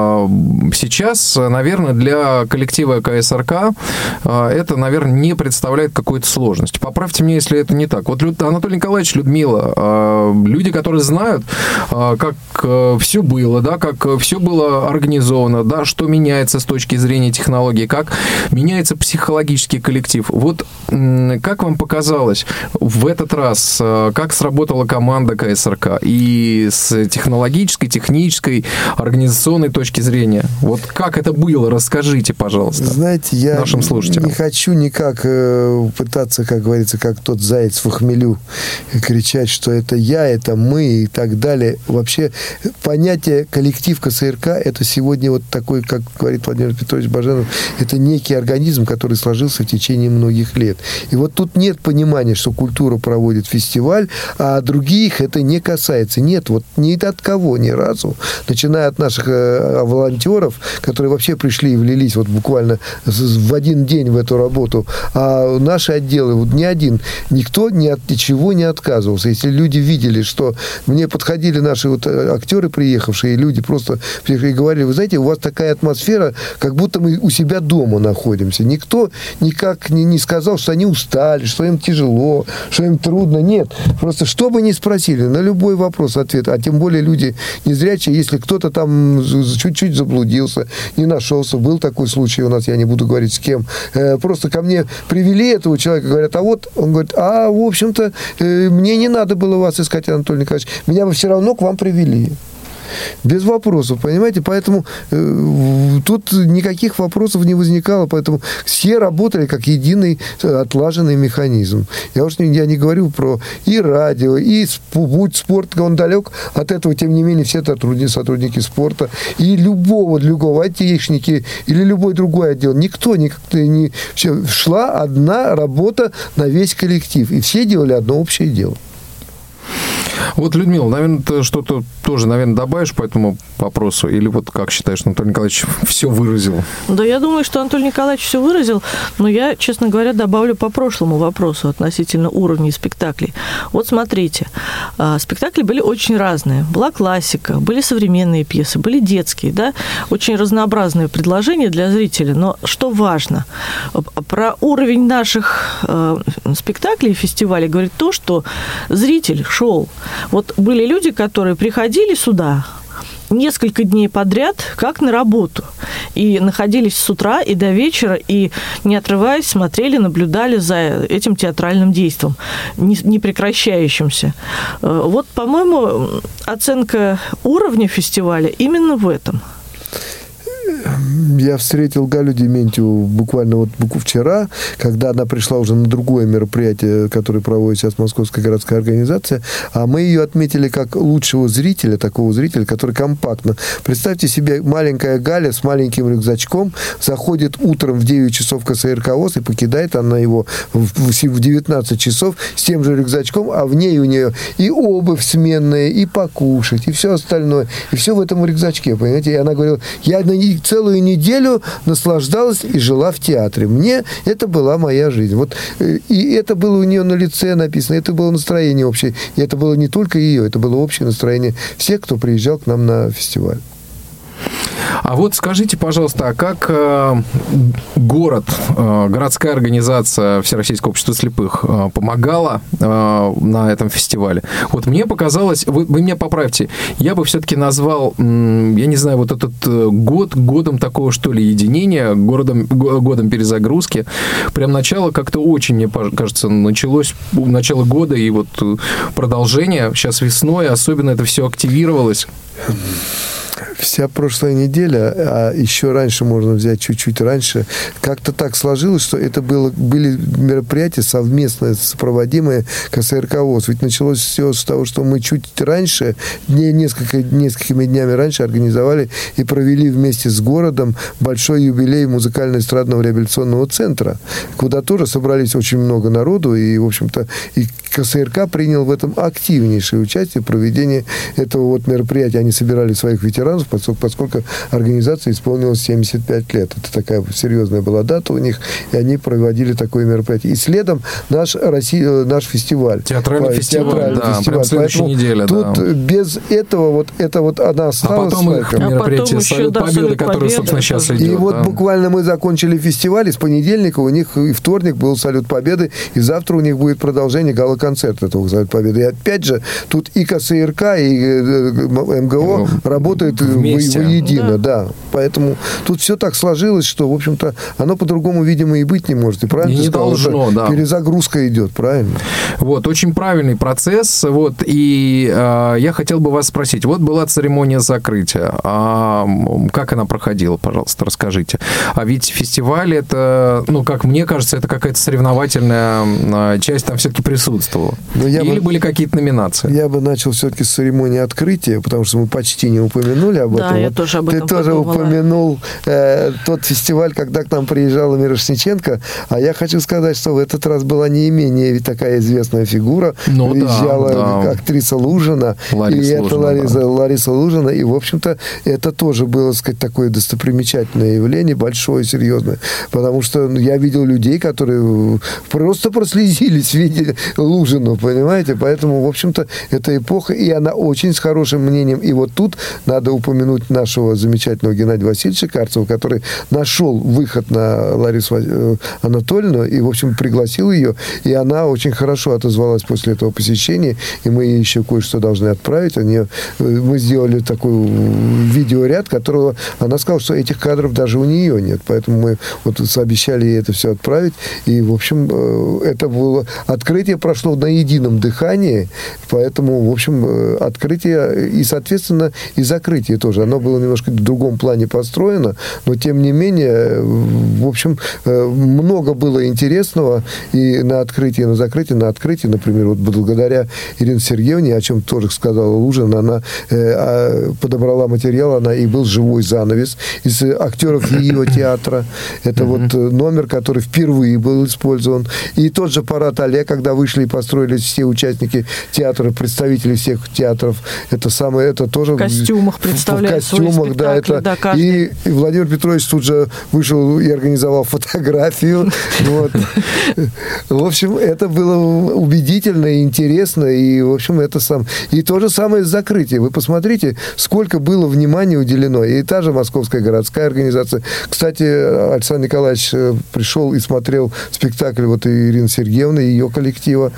сейчас, наверное, для коллектива КСРК это, наверное, не представляет какой-то сложности. Поправьте меня, если это не так. Вот Анатолий Николаевич, Людмила, люди, которые знают, как все было, да, как все было организовано, да, что меняется с точки зрения технологий, как меняется психологический коллектив. Вот как вам показалось в этот раз, как сработала команда КСРК и с технологической, технической, организационной точки зрения? Вот как это было? Расскажите, пожалуйста, знаете, я нашим слушателям. Не хочу никак пытаться, как говорится, как тот заяц в хмелю, кричать, что это я, это мы и так далее. Вообще понятие коллектив КСРК это сегодня вот такой, как говорит Владимир Петрович Баженов, это некий организм, который сложился в течение многих лет. И вот тут нет понимания, что культура проводит фестиваль, а других это не касается. Нет, вот ни от кого ни разу, начиная от наших волонтеров, которые вообще пришли и влились вот буквально в один день в эту работу, а наши отделы, вот ни один, никто ни от чего не отказывался. Если люди видели, что мне подходили наши вот актеры, приехавшие, и люди просто приехали и говорили, вы знаете, у вас такая атмосфера, как будто мы у себя дома находимся. Никто никак не сказал, что они устали, что им тяжело, что им трудно. Нет. Просто что бы ни спросили, на любой вопрос ответ. А тем более люди незрячие, если кто-то там чуть-чуть заблудился, не нашелся. Был такой случай у нас, я не буду говорить с кем. Просто ко мне привели этого человека, говорят, а вот, он говорит, в общем-то, мне не надо было вас искать, Анатолий Николаевич. Меня бы все равно к вам привели. Без вопросов, понимаете? Поэтому тут никаких вопросов не возникало. Поэтому все работали как единый отлаженный механизм. Я не говорю про и радио, и будь спорт, он далек от этого, тем не менее, все сотрудники спорта, и любого айтишники, или любой другой отдел. Никто не шла одна работа на весь коллектив. И все делали одно общее дело. Вот, Людмила, наверное, ты что-то тоже, наверное, добавишь по этому вопросу? Или вот как считаешь, Анатолий Николаевич все выразил? Да, я думаю, что Анатолий Николаевич все выразил, но я, честно говоря, добавлю по прошлому вопросу относительно уровня спектаклей. Вот смотрите, спектакли были очень разные. Была классика, были современные пьесы, были детские, да, очень разнообразные предложения для зрителя. Но что важно, про уровень наших спектаклей и фестивалей говорит то, что зритель шел. Вот были люди, которые приходили сюда несколько дней подряд, как на работу, и находились с утра и до вечера, и, не отрываясь, смотрели, наблюдали за этим театральным действием, не прекращающимся. Вот, по-моему, оценка уровня фестиваля именно в этом. Я встретил Галю Дементьеву буквально вот вчера, когда она пришла уже на другое мероприятие, которое проводит сейчас Московская городская организация, а мы ее отметили как лучшего зрителя, такого зрителя, который компактно. Представьте себе, маленькая Галя с маленьким рюкзачком заходит утром в 9 часов в КСРК ВОС и покидает она его в 19 часов с тем же рюкзачком, а в ней у нее и обувь сменная, и покушать, и все остальное. И все в этом рюкзачке, понимаете? И она говорила, я целую неделю наслаждалась и жила в театре. Мне это была моя жизнь. Вот, и это было у нее на лице написано, это было настроение общее. И это было не только ее, это было общее настроение всех, кто приезжал к нам на фестиваль. А вот скажите, пожалуйста, а как город, городская организация Всероссийского общества слепых помогала на этом фестивале? Вот мне показалось, вы меня поправьте, я бы все-таки назвал, я не знаю, вот этот год годом такого, что ли, единения, годом перезагрузки. Прям начало как-то очень, мне кажется, началось начало года, и вот продолжение сейчас весной, особенно это все активировалось. Вся прошлая неделя, а еще раньше, можно взять чуть-чуть раньше, как-то так сложилось, что это были мероприятия совместно сопроводимые КСРК ВОС. Ведь началось все с того, что мы чуть раньше, несколькими днями раньше организовали и провели вместе с городом большой юбилей музыкально-эстрадного реабилитационного центра, куда тоже собрались очень много народу, и, в общем-то, и КСРК принял в этом активнейшее участие в проведении этого вот мероприятия. Они собирали своих ветеранов, концертов, поскольку организации исполнилось 75 лет. Это такая серьезная была дата у них, и они проводили такое мероприятие. И следом наш фестиваль. Театральный фестиваль, прям следующей неделе. Тут без этого это она осталась. А потом их мероприятие «Салют Победы», которое, собственно, сейчас идет. И вот буквально мы закончили фестиваль, и с понедельника у них и вторник был «Салют Победы», и завтра у них будет продолжение гала-концерта этого «Салют Победы». И опять же, тут и КСРК, и МГО работают воедино. Да. Поэтому тут все так сложилось, что, в общем-то, оно по-другому, видимо, и быть не может. И правильно не должно, да. Перезагрузка идет, правильно? Вот, очень правильный процесс. Вот, и я хотел бы вас спросить. Вот была церемония закрытия. Как она проходила, пожалуйста, расскажите. А ведь фестиваль это, как мне кажется, это какая-то соревновательная часть там все-таки присутствовала. Или были какие-то номинации? Я бы начал все-таки с церемонии открытия, потому что мы почти не упомянули об этом. Да, я тоже об этом подумала. Ты тоже упомянул тот фестиваль, когда к нам приезжала Мирошниченко, а я хочу сказать, что в этот раз была не менее такая известная фигура. Приезжала актриса Лужина. Лариса Лужина. И, в общем-то, это тоже было, так сказать, такое достопримечательное явление, большое, серьезное. Потому что я видел людей, которые просто прослезились, видели Лужину, понимаете? Поэтому, в общем-то, это эпоха, и она очень с хорошим мнением. И вот тут надо упомянуть нашего замечательного Геннадия Васильевича Карцева, который нашел выход на Ларису Анатольевну и, в общем, пригласил ее, и она очень хорошо отозвалась после этого посещения, и мы ей еще кое-что должны отправить. Мы сделали такой видеоряд, которого она сказала, что этих кадров даже у нее нет, поэтому мы вот обещали ей это все отправить, и, в общем, это было... Открытие прошло на едином дыхании, поэтому, в общем, открытие и, соответственно, и закрытие тоже. Оно было немножко в другом плане построено, но, тем не менее, в общем, много было интересного и на открытии, и на закрытии. На открытии, например, вот благодаря Ирине Сергеевне, о чем тоже сказала Лужина, она подобрала материал, и был живой занавес из актеров ее театра. Это вот номер, который впервые был использован. И тот же парад Алле, когда вышли и построились все участники театра, представители всех театров, это тоже... В костюмах представляют свои спектакли. И Владимир Петрович тут же вышел и организовал фотографию. В общем, это было убедительно и интересно, и, в общем, И то же самое с закрытием. Вы посмотрите, сколько было внимания уделено. И та же Московская городская организация. Кстати, Александр Николаевич пришел и смотрел спектакль Ирины Сергеевны и ее коллектива.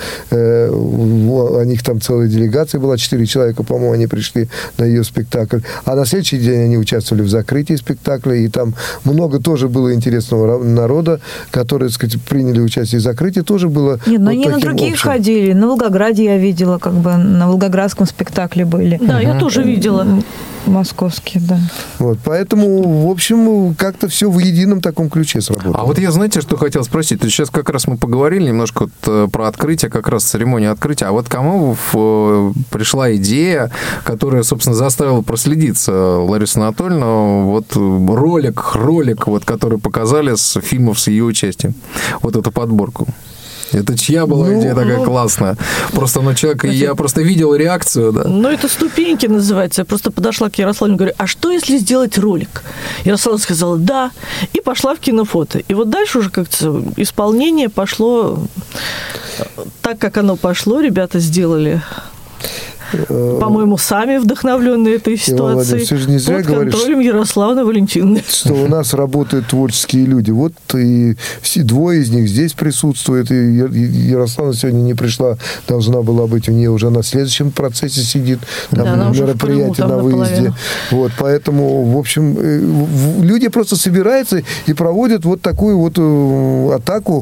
У них там целая делегация была, 4 человека, по-моему, они пришли на ее спектакль. А на следующий день они участвовали в закрытии спектакля, и там много тоже было интересного народа, которые, так сказать, приняли участие в закрытии. Тоже было... Нет, но они на другие ходили. На Волгограде я видела, на Волгоградском спектакле были. Да, я тоже видела. Московские, да. Поэтому, в общем, как-то все в едином таком ключе сработало. А вот я, знаете, что хотел спросить? Сейчас как раз мы поговорили немножко про открытие, как раз церемонию открытия. А вот кому пришла идея, которая, собственно, заставила проследиться Ларису Анатольевну, ролик, который показали с фильмов с ее участием? Вот эту подборку. Это чья была идея такая классная? Просто человек, я просто видел реакцию, да. Это ступеньки называется. Я просто подошла к Ярославу и говорю, а что, если сделать ролик? Ярослава сказала, да, и пошла в кинофото. И вот дальше уже как-то исполнение пошло так, как оно пошло. Ребята сделали... По-моему, сами вдохновленные этой ситуацией. Все же не зря под контролем Ярославны Валентиновны. Что у нас работают творческие люди. Вот и все двое из них здесь присутствуют. И Ярославна сегодня не пришла. Должна была быть. У нее уже на следующем процессе сидит. Там мероприятие на выезде. Поэтому, в общем, люди просто собираются и проводят вот такую атаку.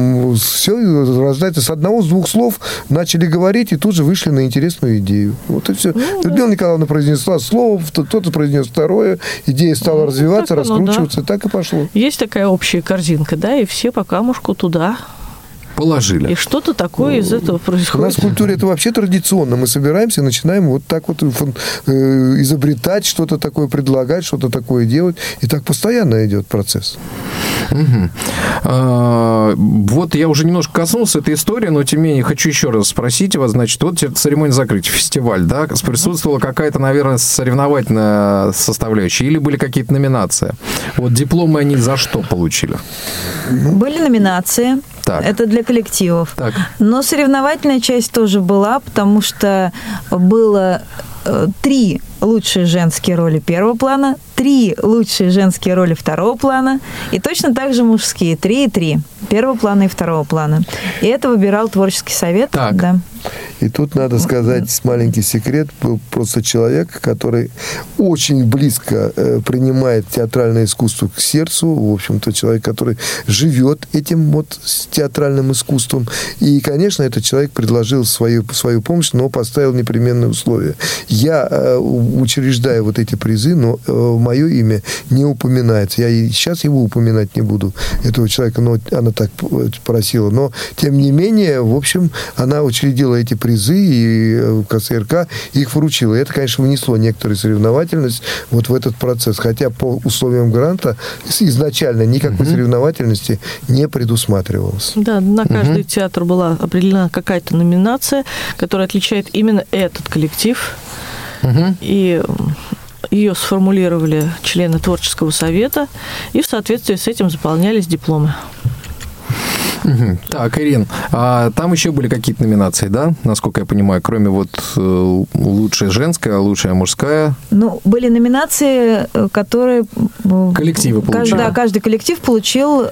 Все рождается с одного, с двух слов. Начали говорить и тут же вышли на интересную идею. Вот и все. Людмила Николаевна произнесла слово, кто-то произнес второе, идея стала развиваться, раскручиваться, так и пошло. Есть такая общая корзинка, да, и все по камушку туда. Положили. И что-то такое из этого происходит. У нас в культуре это вообще традиционно. Мы собираемся и начинаем вот так вот изобретать, что-то такое предлагать, что-то такое делать. И так постоянно идет процесс. Вот я уже немножко коснулся этой истории, но тем не менее хочу еще раз спросить вас. Значит, вот церемония закрытия, фестиваль, да? Присутствовала какая-то, наверное, соревновательная составляющая или были какие-то номинации? Вот дипломы они за что получили? Были номинации. Так. Это для коллективов. Так. Но соревновательная часть тоже была, потому что было 3 лучшие женские роли первого плана, 3 лучшие женские роли второго плана, и точно так же мужские 3 и 3 первого плана и второго плана. И это выбирал творческий совет. Так. Да. И тут надо сказать маленький секрет. Был просто человек, который очень близко принимает театральное искусство к сердцу. В общем-то, человек, который живет этим вот театральным искусством. И, конечно, этот человек предложил свою помощь, но поставил непременные условия. Я учреждаю вот эти призы, но мое имя не упоминается. Я и сейчас его упоминать не буду, этого человека, но она так просила. Но, тем не менее, в общем, она учредила эти призы, и КСРК их вручила. И это, конечно, внесло некоторую соревновательность вот в этот процесс. Хотя по условиям гранта изначально никакой соревновательности не предусматривалось. Да, на каждый театр была определена какая-то номинация, которая отличает именно этот коллектив. И ее сформулировали члены творческого совета, и в соответствии с этим заполнялись дипломы. Так, Ирин, а там еще были какие-то номинации, да, насколько я понимаю, кроме вот лучшая женская, лучшая мужская? Ну, были номинации, которые... Коллективы получили. Да, каждый коллектив получил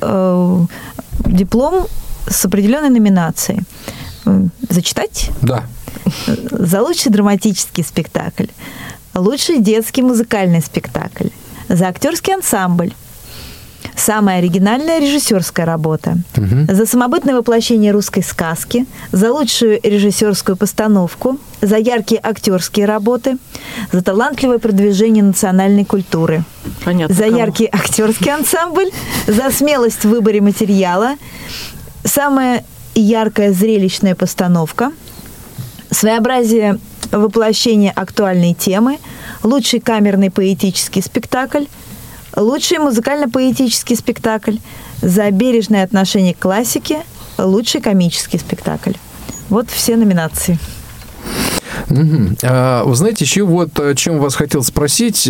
диплом с определенной номинацией. Зачитать? Да. За лучший драматический спектакль, лучший детский музыкальный спектакль, за актерский ансамбль, самая оригинальная режиссерская работа, за самобытное воплощение русской сказки, за лучшую режиссерскую постановку, за яркие актерские работы, за талантливое продвижение национальной культуры, понятно, за яркий актерский ансамбль, за смелость в выборе материала, самая яркая зрелищная постановка, своеобразие воплощения актуальной темы, лучший камерный поэтический спектакль, лучший музыкально-поэтический спектакль, за бережное отношение к классике, лучший комический спектакль. Вот все номинации. Вы знаете, еще вот о чем вас хотел спросить.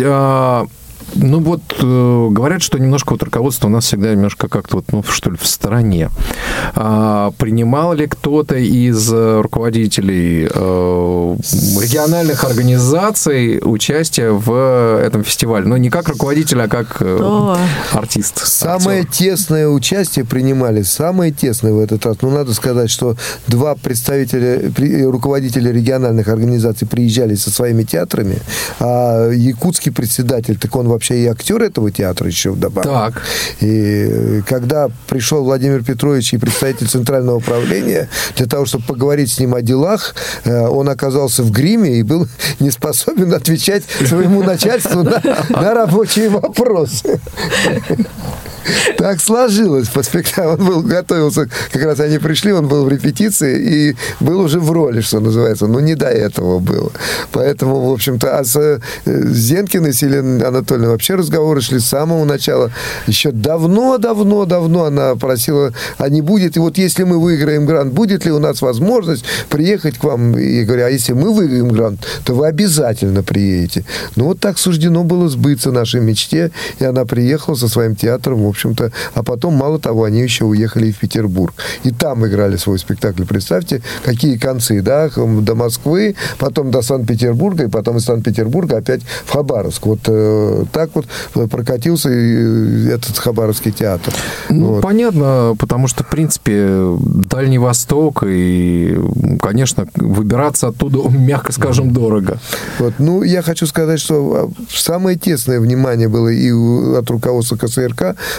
Ну вот, говорят, что немножко вот руководство у нас всегда немножко как-то вот, ну, что ли, в стороне. Принимал ли кто-то из руководителей региональных организаций участие в этом фестивале? Ну, не как руководитель, а как артист. Самое тесное участие принимали, самое тесное в этот раз. Ну, надо сказать, что 2 руководителя региональных организаций приезжали со своими театрами, а якутский председатель, так он вообще и актер этого театра еще вдобавок. Так. И когда пришел Владимир Петрович и представитель Центрального управления, для того, чтобы поговорить с ним о делах, он оказался в гриме и был не способен отвечать своему начальству на рабочие вопросы. Так сложилось по спектаклю. Он готовился, как раз они пришли, он был в репетиции и был уже в роли, что называется. Но не до этого было. Поэтому, в общем-то, а с Зенкиной, с Еленой Анатольевной вообще разговоры шли с самого начала. Еще давно она просила, а не будет, и вот если мы выиграем грант, будет ли у нас возможность приехать к вам? И говорю, а если мы выиграем грант, то вы обязательно приедете. Ну, вот так суждено было сбыться нашей мечте, и она приехала со своим театром, в общем-то, а потом, мало того, они еще уехали и в Петербург. И там играли свой спектакль. Представьте, какие концы, да, до Москвы, потом до Санкт-Петербурга, и потом из Санкт-Петербурга опять в Хабаровск. Вот так вот прокатился этот Хабаровский театр. Ну, вот. Понятно, потому что, в принципе, Дальний Восток, и, конечно, выбираться оттуда, мягко скажем, дорого. Вот. Ну, я хочу сказать, что самое тесное внимание было и от руководства КСРК,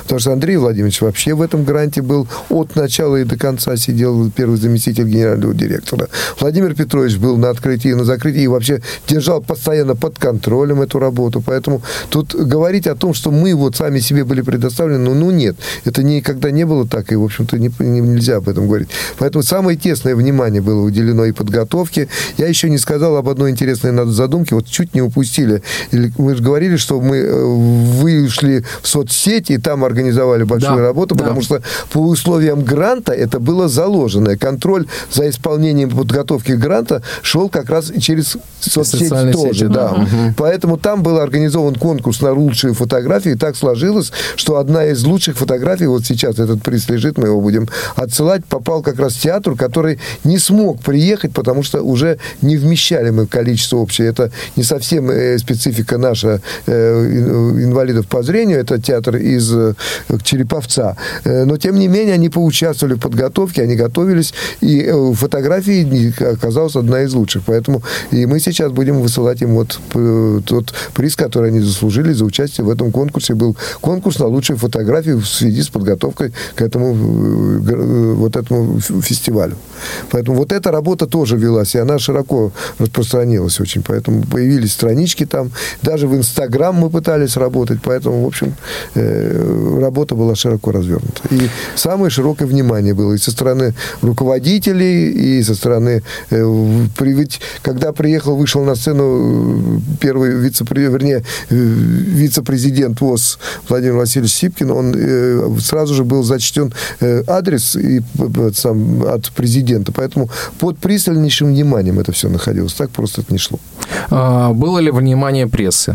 Потому что Андрей Владимирович вообще в этом гранте был от начала и до конца, сидел первый заместитель генерального директора. Владимир Петрович был на открытии, на закрытии и вообще держал постоянно под контролем эту работу. Поэтому тут говорить о том, что мы вот сами себе были предоставлены, ну нет. Это никогда не было так, и, в общем-то, нельзя об этом говорить. Поэтому самое тесное внимание было уделено и подготовке. Я еще не сказал об одной интересной задумке. Вот чуть не упустили. Мы же говорили, что мы вышли в соцсети и там организовали большую работу, потому что по условиям гранта это было заложено. Контроль за исполнением подготовки гранта шел как раз через соцсети тоже. Да. Поэтому там был организован конкурс на лучшие фотографии. И так сложилось, что одна из лучших фотографий, вот сейчас этот приз лежит, мы его будем отсылать, попал как раз в театр, который не смог приехать, потому что уже не вмещали мы количество общее. Это не совсем специфика наша инвалидов по зрению. Это театр из Череповца. Но, тем не менее, они поучаствовали в подготовке, они готовились, и фотографии оказалась одна из лучших. Поэтому и мы сейчас будем высылать им вот тот приз, который они заслужили за участие в этом конкурсе. Был конкурс на лучшие фотографии в связи с подготовкой к этому фестивалю. Поэтому вот эта работа тоже велась, и она широко распространилась очень. Поэтому появились странички там. Даже в Инстаграм мы пытались работать. Поэтому, в общем, работа была широко развернута. И самое широкое внимание было и со стороны руководителей, и со стороны... Ведь когда вышел на сцену первый вице-президент ВОС Владимир Васильевич Сипкин, он сразу же был зачтен адрес от президента. Поэтому под пристальнейшим вниманием это все находилось. Так просто это не шло. Было ли внимание прессы?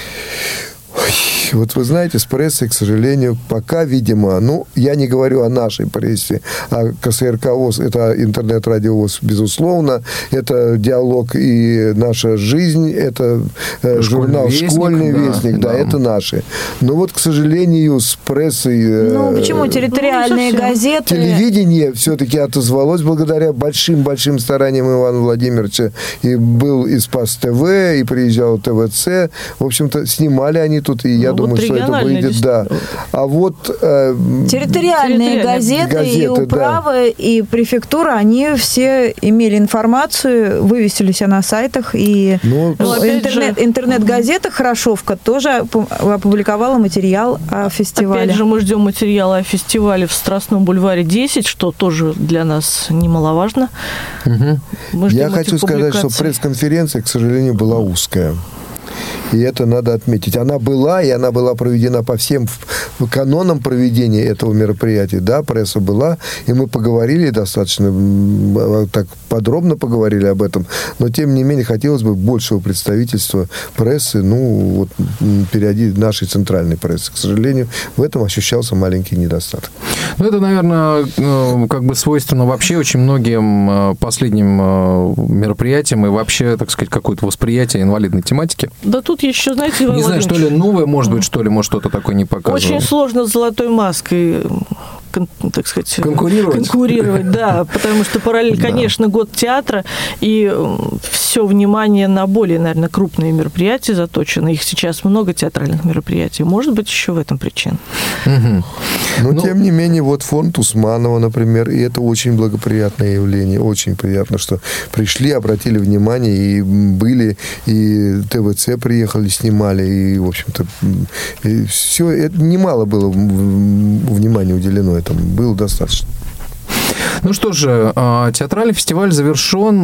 Вот вы знаете, с прессой, к сожалению, пока, видимо, я не говорю о нашей прессе, а КСРК ВОС, это интернет-радио ВОС, безусловно, это «Диалог» и «Наша жизнь», это журнал «Школьный вестник», да, это наши. Но вот, к сожалению, с прессой... почему? Территориальные газеты... Телевидение все-таки отозвалось благодаря большим-большим стараниям Ивана Владимировича. И был и «Спас ТВ», и приезжал ТВЦ. В общем-то, снимали они тут, и я думаю, что это выйдет, да. А вот... территориальные газеты и управы, и префектура, они все имели информацию, вывесились на сайтах, и интернет-газета «Хорошовка» тоже опубликовала материал о фестивале. Опять же, мы ждем материала о фестивале в Страстном бульваре 10, что тоже для нас немаловажно. Я хочу сказать, что пресс-конференция, к сожалению, была узкая. И это надо отметить. Она была проведена по всем канонам проведения этого мероприятия. Да, пресса была, и мы поговорили достаточно так подробно поговорили об этом. Но, тем не менее, хотелось бы большего представительства прессы, нашей центральной прессы. К сожалению, в этом ощущался маленький недостаток. Это, наверное, свойственно вообще очень многим последним мероприятиям и вообще, так сказать, какое-то восприятие инвалидной тематики. Да тут еще, знаете, Иван не знаю, что ли новое, может быть, может, что-то такое не показывало. Очень сложно с «Золотой маской», так сказать, конкурировать, да, потому что параллельно, конечно, год театра, и все внимание на более, наверное, крупные мероприятия заточено. Их сейчас много, театральных мероприятий. Может быть, еще в этом причина. Но, тем не менее, вот фонд Усманова, например, и это очень благоприятное явление. Очень приятно, что пришли, обратили внимание, и были, и ТВЦ приехали, снимали, и, в общем-то, все, это немало было внимания уделено этому. Было достаточно. Ну что же, театральный фестиваль завершен.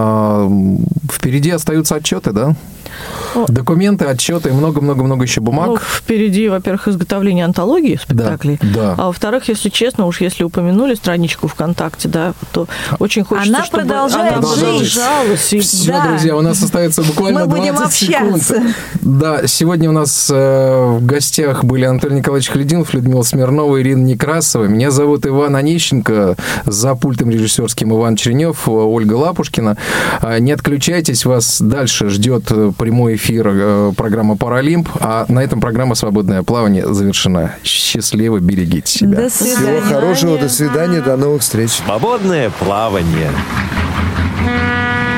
Впереди остаются отчеты, да? Документы, отчеты и много-много-много еще бумаг. Впереди, во-первых, изготовление антологии спектаклей. Да. А во-вторых, если честно, если упомянули страничку ВКонтакте, да, то очень хочется, чтобы она продолжалась. Все, друзья, у нас остается буквально 20 секунд. Да, сегодня у нас в гостях были Анатолий Николаевич Халидинов, Людмила Смирнова, Ирина Некрасова. Меня зовут Иван Онищенко. За пультом режиссерским Иван Черенев, Ольга Лапушкина. Не отключайтесь, вас дальше ждет прямой эфир программы «Паралимп», а на этом программа «Свободное плавание» завершена. Счастливо, берегите себя. До свидания. Всего хорошего, до свидания, до новых встреч. Свободное плавание.